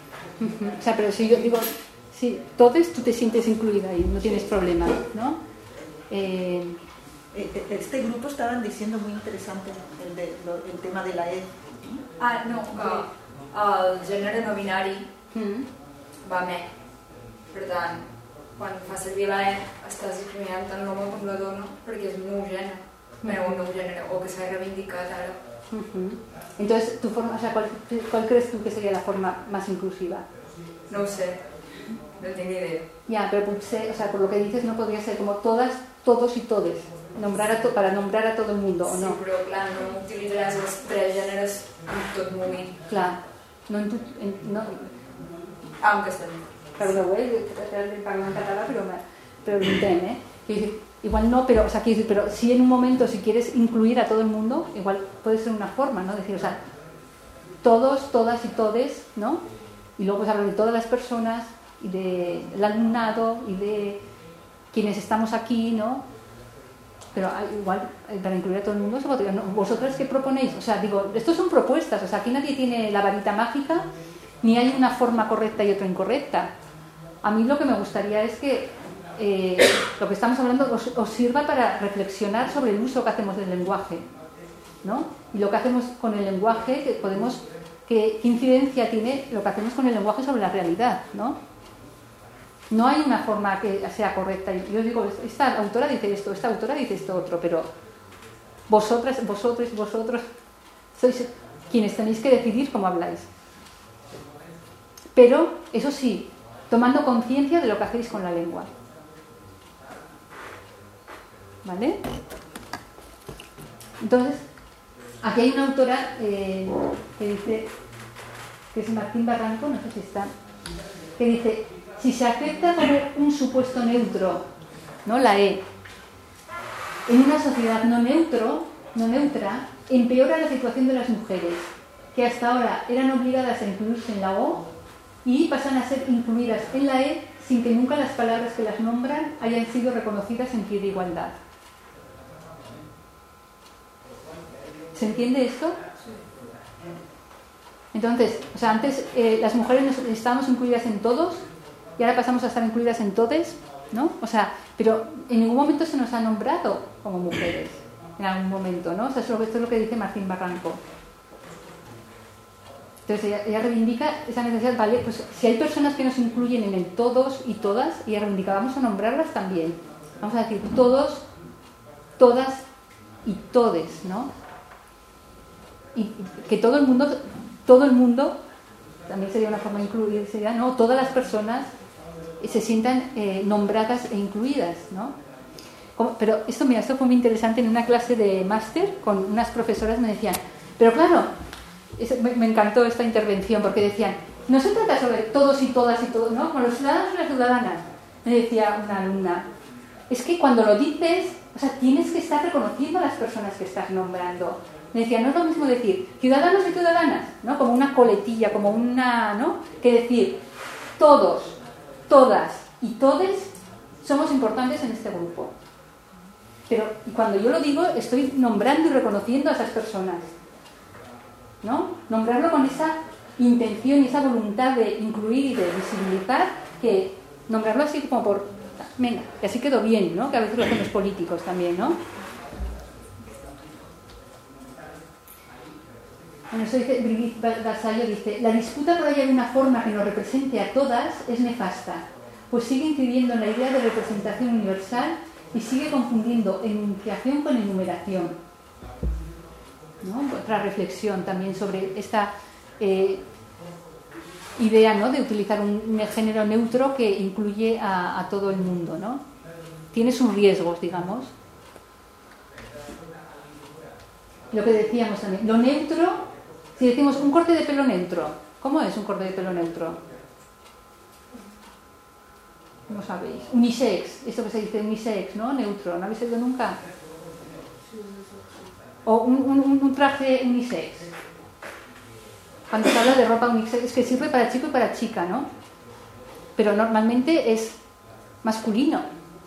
Uh-huh. O sea, pero si yo digo, sí, todos tú te sientes incluida ahí, no tienes problema, ¿no? Eh, este grupo estaban diciendo muy interesante el, de, lo, el tema de la E. Ah, no, que el gènere no binari mm. va amb E. Per tant, quan fa servir la E estàs discriminant tant l'home com la dona perquè és un nou gènere, però un nou gènere, o que s'ha reivindicat ara. Uh-huh. Entonces, tu forma, o sea, ¿cuál, ¿cuál crees tú que sería la forma más inclusiva? No ho sé, no tengo idea. Ya, pero potser, o sea, por lo que dices no podría ser como todas, todos y todes, nombrar a to, para nombrar a todo el mundo, ¿o no? Sí, però clar, no utilitzaràs els tres gèneres en tot moment. Clar, no en tu... En, no. Ah, en castellà. Perdó, eh, parlo en català, però, però lo entenc, eh? Decir, igual no, pero, o sea, decir, pero si en un momento, si quieres incluir a todo el mundo, igual puede ser una forma, ¿no? Decir, o sea, todos, todas y todes, ¿no? Y luego pues hablar de todas las personas, y del alumnado, y de quienes estamos aquí, ¿no? Pero igual, para incluir a todo el mundo, se podría, ¿no? ¿Vosotras qué proponéis? O sea, digo, estos son propuestas, o sea, aquí nadie tiene la varita mágica, ni hay una forma correcta y otra incorrecta. A mí lo que me gustaría es que eh, lo que estamos hablando os, os sirva para reflexionar sobre el uso que hacemos del lenguaje, ¿no? Y lo que hacemos con el lenguaje, que podemos, que, qué incidencia tiene lo que hacemos con el lenguaje sobre la realidad, ¿no? No hay una forma que sea correcta. Yo digo, esta autora dice esto, esta autora dice esto otro, pero vosotras, vosotros, vosotros sois quienes tenéis que decidir cómo habláis. Pero, eso sí, tomando conciencia de lo que hacéis con la lengua. ¿Vale? Entonces, aquí hay una autora eh, que dice, que es Martín Barranco, no sé si está, que dice, si se acepta como un supuesto neutro, ¿no? La E, en una sociedad no neutro, no neutra, empeora la situación de las mujeres, que hasta ahora eran obligadas a incluirse en la O y pasan a ser incluidas en la E sin que nunca las palabras que las nombran hayan sido reconocidas en pie de igualdad. ¿Se entiende esto? Entonces, o sea, antes eh, las mujeres nos, estábamos incluidas en todos y ahora pasamos a estar incluidas en todes, ¿no? O sea, pero en ningún momento se nos ha nombrado como mujeres, en algún momento, ¿no? O sea, esto es lo que dice Martín Barranco. Entonces ella, ella reivindica esa necesidad, ¿vale? Pues si hay personas que nos incluyen en el todos y todas, ella reivindica, vamos a nombrarlas también. Vamos a decir todos, todas y todes, ¿no? Y que todo el mundo, todo el mundo, también sería una forma de incluir, sería, ¿no? Todas las personas se sientan eh, nombradas e incluidas, ¿no? Como, pero esto, mira, esto fue muy interesante en una clase de máster con unas profesoras me decían, pero claro, es, me, me encantó esta intervención porque decían, no se trata sobre todos y todas y todos, ¿no? Con los ciudadanos y las ciudadanas, me decía una alumna, es que cuando lo dices, o sea, tienes que estar reconociendo a las personas que estás nombrando. Me decía, no es lo mismo decir ciudadanos y ciudadanas, ¿no? Como una coletilla, como una, ¿no? Que decir todos, todas y todes somos importantes en este grupo. Pero cuando yo lo digo, estoy nombrando y reconociendo a esas personas, ¿no? Nombrarlo con esa intención y esa voluntad de incluir y de visibilizar, que nombrarlo así como por, venga, y así quedó bien, ¿no? Que a veces lo hacen los políticos también, ¿no? Bueno, eso dice Brigitte Vasallo, dice, la disputa por hallar una forma que nos represente a todas es nefasta, pues sigue incidiendo en la idea de representación universal y sigue confundiendo enunciación con enumeración, ¿no? Otra reflexión también sobre esta eh, idea, ¿no? De utilizar un, un género neutro que incluye a, a todo el mundo, ¿no? Tiene sus riesgos, digamos. Lo que decíamos también, lo neutro, si decimos un corte de pelo neutro, ¿cómo es un corte de pelo neutro? No sabéis. Unisex, esto que se dice unisex, ¿no? Neutro, ¿no habéis oído nunca? O un, un, un traje unisex. Cuando se habla de ropa unisex, es que sirve para chico y para chica, ¿no? Pero normalmente es masculino.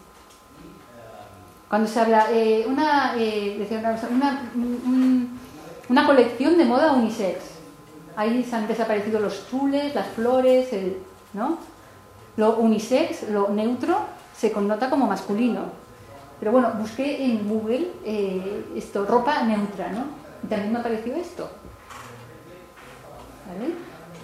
Cuando se habla eh, una, eh, decía una, una, un, una colección de moda unisex, Ahí se han desaparecido los chules, las flores, el, ¿no? Lo unisex, lo neutro, se connota como masculino. Pero bueno, busqué en Google eh, esto, ropa neutra, ¿no? Y también me apareció esto. ¿Vale?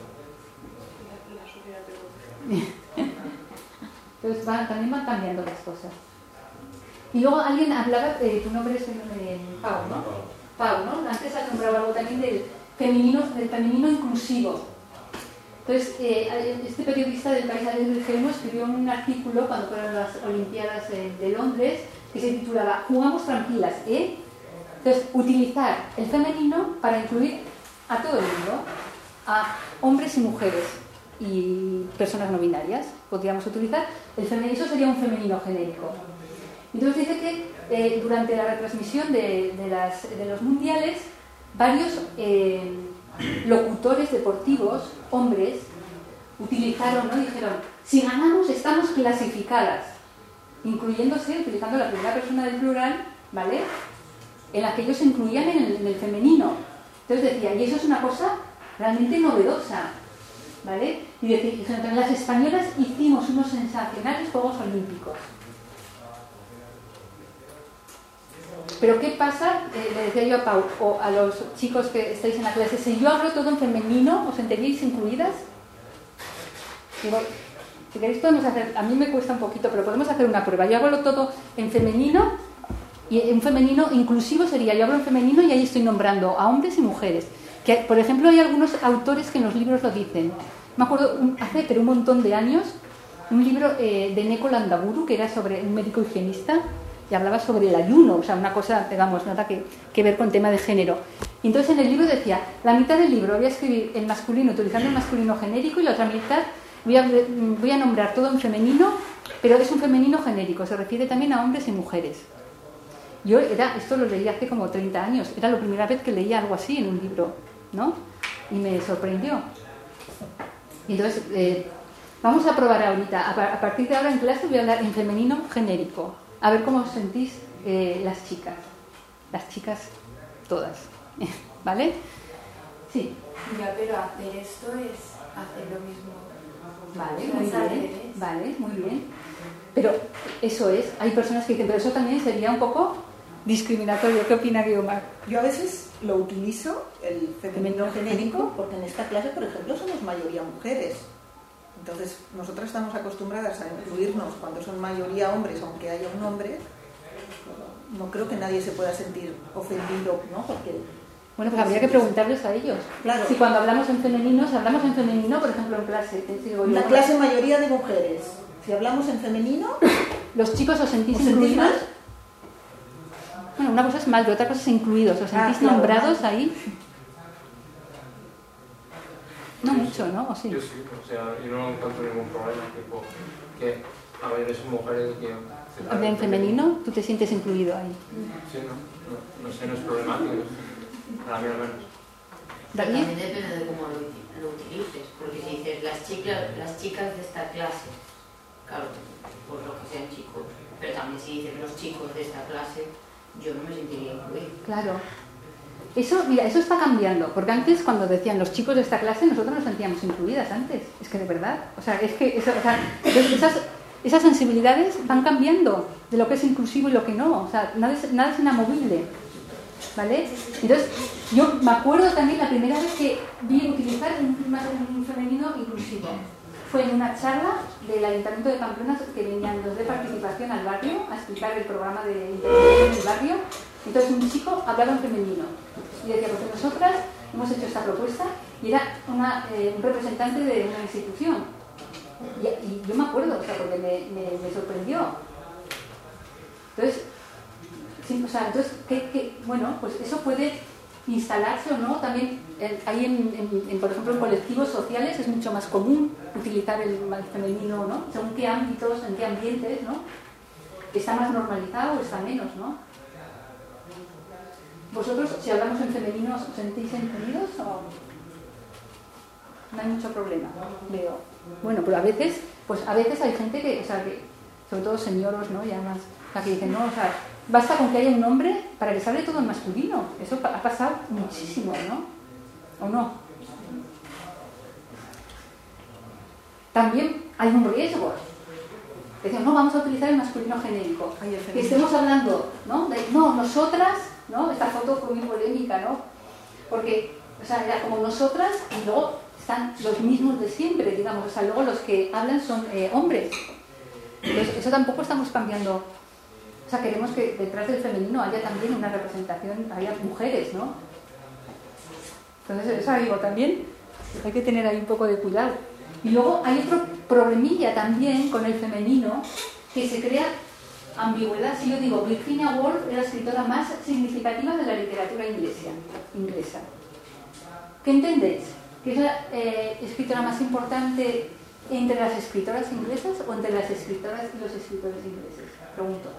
Entonces van, también van cambiando las cosas. Y luego alguien hablaba, eh, tu nombre es eh, Pau, ¿no? Pau, ¿no? Antes has nombrado algo también del femenino, del femenino inclusivo. Entonces, eh, este periodista del País Alegre Gemo escribió un artículo cuando fueron las Olimpiadas de, de Londres que se titulaba Jugamos tranquilas, ¿eh? Entonces, utilizar el femenino para incluir a todo el mundo, a hombres y mujeres y personas no binarias. Podríamos utilizar el femenino, eso sería un femenino genérico. Entonces dice que eh, durante la retransmisión de, de, las, de los mundiales, varios eh, locutores deportivos, hombres, utilizaron, ¿no? Dijeron, si ganamos estamos clasificadas, incluyéndose, utilizando la primera persona del plural, ¿vale? En la que ellos se incluían en el, en el femenino. Entonces decía, y eso es una cosa realmente novedosa, ¿vale? Y decían, las españolas hicimos unos sensacionales Juegos Olímpicos. Pero ¿qué pasa? Eh, le decía yo a Pau o a los chicos que estáis en la clase, si yo hablo todo en femenino, ¿os sentiríais incluidas? Digo, si queréis podemos hacer, a mí me cuesta un poquito, pero podemos hacer una prueba. Yo hablo todo en femenino, y en femenino inclusivo sería, yo hablo en femenino y ahí estoy nombrando a hombres y mujeres. Que, por ejemplo, hay algunos autores que en los libros lo dicen. Me acuerdo, un, hace pero un montón de años, un libro eh, de Neko Landaburu, que era sobre un médico higienista, y hablaba sobre el ayuno, o sea, una cosa, digamos, nada que, que ver con tema de género. Y entonces en el libro decía, la mitad del libro voy a escribir en masculino, utilizando el masculino genérico, y la otra mitad voy a, voy a nombrar todo en femenino, pero es un femenino genérico, se refiere también a hombres y mujeres. Yo era, esto lo leí hace como treinta años, era la primera vez que leía algo así en un libro, ¿no? Y me sorprendió. Y entonces, eh, vamos a probar ahorita, a, a partir de ahora en clase voy a hablar en femenino genérico. A ver cómo os sentís eh, las chicas. Las chicas todas. ¿Vale? Sí. Ya, pero hacer esto es hacer lo mismo. Vale, muy bien. Vale, muy bien. Pero eso es, hay personas que dicen, pero eso también sería un poco discriminatorio. ¿Qué opina Guiomar? Yo a veces lo utilizo, el femenino genérico, porque en esta clase, por ejemplo, somos mayoría mujeres. Entonces, nosotras estamos acostumbradas a incluirnos cuando son mayoría hombres, aunque haya un hombre. No creo que nadie se pueda sentir ofendido, ¿no? Porque bueno, pues habría que preguntarles a ellos. Claro. Si cuando hablamos en femenino, si hablamos en femenino, por ejemplo, en clase, te digo yo, una clase mayoría de mujeres. Si hablamos en femenino, ¿los chicos os sentís ¿os sentís incluidos? mal? Bueno, una cosa es mal, pero otra cosa es incluidos. ¿Os sentís Ah, claro, nombrados mal. ahí? No mucho, ¿no? ¿O sí? Yo sí, o sea, yo no encuentro ningún problema, tipo, que a ver, es mujeres que... ¿En femenino tú te sientes incluido ahí? Sí, no, no, no sé, no es problemático, para mí al menos. Pero también depende de cómo lo, lo utilices, porque si dices las chicas, las chicas de esta clase, claro, por lo que sean chicos, pero también si dices los chicos de esta clase, yo no me sentiría incluido. Claro. Eso, mira, eso está cambiando, porque antes cuando decían los chicos de esta clase, nosotros nos sentíamos incluidas antes, es que de verdad, o sea, es que eso, o sea, esas, esas sensibilidades van cambiando de lo que es inclusivo y lo que no, o sea, nada es, nada es inamovible, ¿vale? Entonces, yo me acuerdo también la primera vez que vi utilizar un, un femenino inclusivo, fue en una charla del Ayuntamiento de Pamplona que venían los de participación al barrio a explicar el programa de intervención del barrio. Entonces un chico hablaba en femenino y decía, porque nosotras hemos hecho esta propuesta, y era una, eh, un representante de una institución. Y, y yo me acuerdo, o sea, porque me, me, me sorprendió. Entonces, sí, o sea, entonces ¿qué, qué? Bueno, pues eso puede instalarse o no. También eh, hay, en, en, en, por ejemplo, en colectivos sociales es mucho más común utilizar el, el femenino, ¿no? Según qué ámbitos, en qué ambientes, ¿no? Está más normalizado o está menos, ¿no? ¿Vosotros, si hablamos en femenino, os sentís entendidos o no hay mucho problema? Veo. Bueno, pero a veces, pues a veces hay gente que, o sea, que, sobre todo señoros, ¿no? Ya más, o sea, que dicen, no, o sea, basta con que haya un hombre para que se hable todo en masculino. Eso ha pasado muchísimo, ¿no? ¿O no? también hay un riesgo. Decimos, no, vamos a utilizar el masculino genérico. Que estemos hablando, ¿no? De, no, nosotras, ¿no? Esta foto fue muy polémica, ¿no? Porque, o sea, era como nosotras y luego están los mismos de siempre, digamos. O sea, luego los que hablan son eh, hombres. Entonces, eso tampoco estamos cambiando. O sea, queremos que detrás del femenino haya también una representación, haya mujeres, ¿no? Entonces, eso digo, también hay que tener ahí un poco de cuidado. Y luego hay otro problemilla también con el femenino, que se crea ambigüedad. Si yo digo, Virginia Woolf es la escritora más significativa de la literatura inglesa. inglesa. ¿Qué entendéis? ¿Que es la eh, escritora más importante entre las escritoras inglesas o entre las escritoras y los escritores ingleses? Pregunto.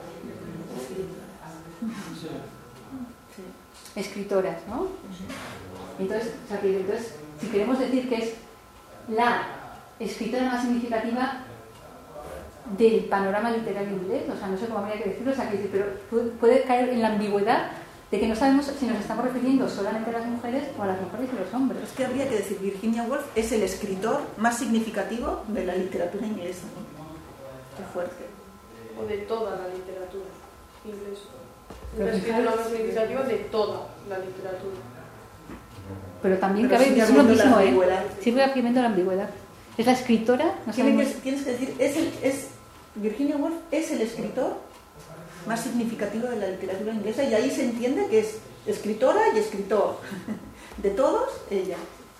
Escritoras, ¿no? Entonces, o sea, que, entonces, si queremos decir que es la escritora más significativa del panorama literario inglés, o sea, no sé cómo habría que decirlo, o sea, que, pero puede caer en la ambigüedad de que no sabemos si nos estamos refiriendo solamente a las mujeres o a las mujeres y los hombres. Es que habría que decir, Virginia Woolf es el escritor más significativo de la literatura inglesa. Qué fuerte. O de toda la literatura inglesa. Es el escritor más significativo de toda la literatura. Pero también Pero cabe sigue es lo habiendo mismo, la ¿eh? ambigüedad. Sigue habiendo la ambigüedad. Es la escritora, no Tienes sabemos... que, tienes que decir, es el, es, Virginia Woolf es el escritor más significativo de la literatura inglesa y ahí se entiende que es escritora y escritor. De todos, ella.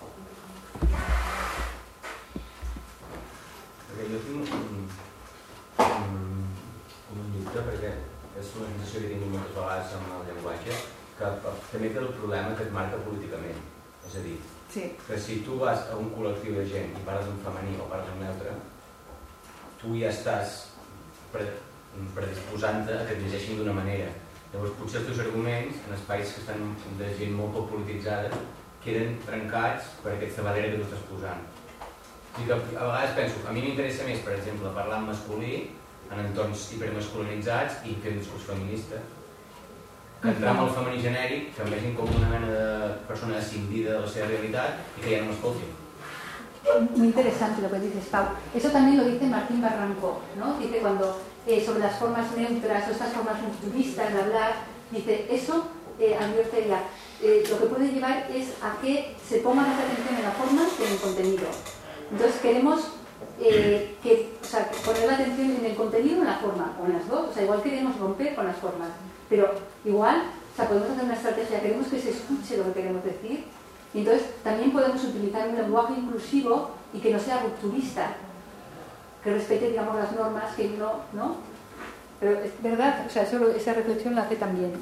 Perquè jo tinc un, un, un dubte, perquè és una sensació que tinc moltes vegades amb el llenguatge, que també té el problema que et marca políticament. És a dir, sí. que si tu vas a un col·lectiu de gent i parles en femení o parles en neutre, tu ja estàs predisposant-te a que et llegeixin d'una manera. Llavors potser els teus arguments en espais que estan de gent molt poc polititzada queden trencats per aquesta barrera que tu estàs posant. I que a vegades penso, a mi m'interessa més, per exemple, parlar en masculí en entorns hipermasculinitzats i fer un discurs feminista que entrar amb el femení genèric, que em vegin com una mena de persona escindida de la seva realitat i que ja no m'escoltin. Muy interesante lo que dices, Pau. Eso también lo dice Martín Barranco, ¿no? Dice cuando eh, sobre las formas neutras o estas formas rupturistas de hablar, dice eso, eh, advierte ella, eh, lo que puede llevar es a que se ponga más atención en la forma que en el contenido. Entonces queremos eh, que, o sea, poner la atención en el contenido o en la forma, o en las dos, o sea, igual queremos romper con las formas, pero igual, o sea, podemos hacer una estrategia, queremos que se escuche lo que queremos decir. Y entonces también podemos utilizar un lenguaje inclusivo y que no sea rupturista, que respete, digamos, las normas, que no, ¿no? Pero es verdad, o sea, eso, esa reflexión la hace también.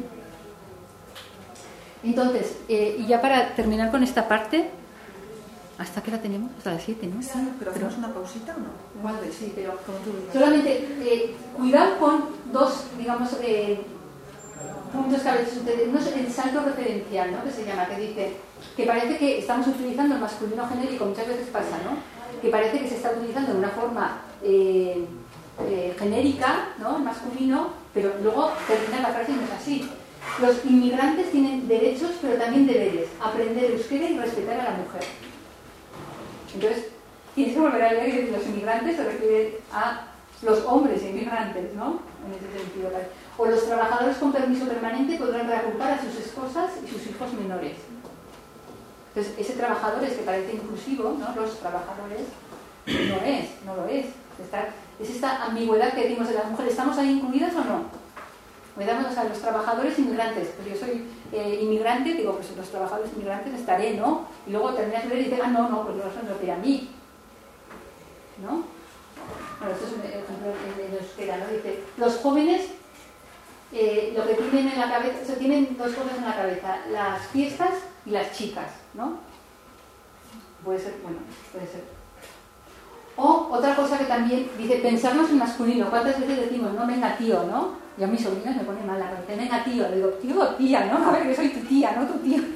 Entonces, eh, y ya para terminar con esta parte, ¿hasta qué la tenemos? Hasta las siete, ¿no? Sí, pero ¿hacemos una pausita o no? Igual, sí, pero como tú digas. Solamente, eh, cuidado con dos, digamos, eh, puntos que a veces suceden. Uno es el salto referencial, ¿no? Que se llama, que dice que parece que estamos utilizando el masculino genérico, muchas veces pasa, ¿no? Que parece que se está utilizando de una forma eh, eh, genérica, ¿no? El masculino, pero luego termina la frase y no es así. Los inmigrantes tienen derechos, pero también deberes. Aprender euskera y respetar a la mujer. Entonces, tienes que volver a leer que los inmigrantes se refieren a los hombres inmigrantes, ¿no? En ese sentido. O los trabajadores con permiso permanente podrán reagrupar a sus esposas y sus hijos menores. Entonces, ese trabajador es que parece inclusivo, ¿no? Los trabajadores no es, no lo es. Está, es esta ambigüedad que decimos de las mujeres, ¿estamos ahí incluidas o no? Me damos, o sea, los trabajadores inmigrantes, pues yo soy eh, inmigrante, digo, pues los trabajadores inmigrantes estaré, ¿no? Y luego terminas de ver y dices, ah, no, no, pues no son los de a mí, ¿no? Bueno, esto es un ejemplo en euskera, ¿no? Dice, los jóvenes eh, lo que tienen en la cabeza, o sea, tienen dos cosas en la cabeza, las fiestas y las chicas, ¿no? Puede ser, bueno, puede ser. O otra cosa que también dice, pensarnos en masculino. ¿Cuántas veces decimos, no, venga tío, ¿no? Yo a mis sobrinas me pone mal la cabeza, venga tío, le digo, tío o tía, ¿no? A ver, que soy tu tía, no tu tío.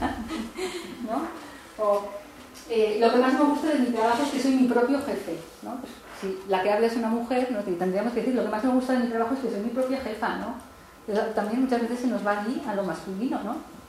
¿No? O eh, lo que más me gusta de mi trabajo es que soy mi propio jefe, ¿no? Pues, si la que habla es una mujer, ¿no? Tendríamos que decir, lo que más me gusta de mi trabajo es que soy mi propia jefa, ¿no? Pero también muchas veces se nos va allí a lo masculino, ¿no?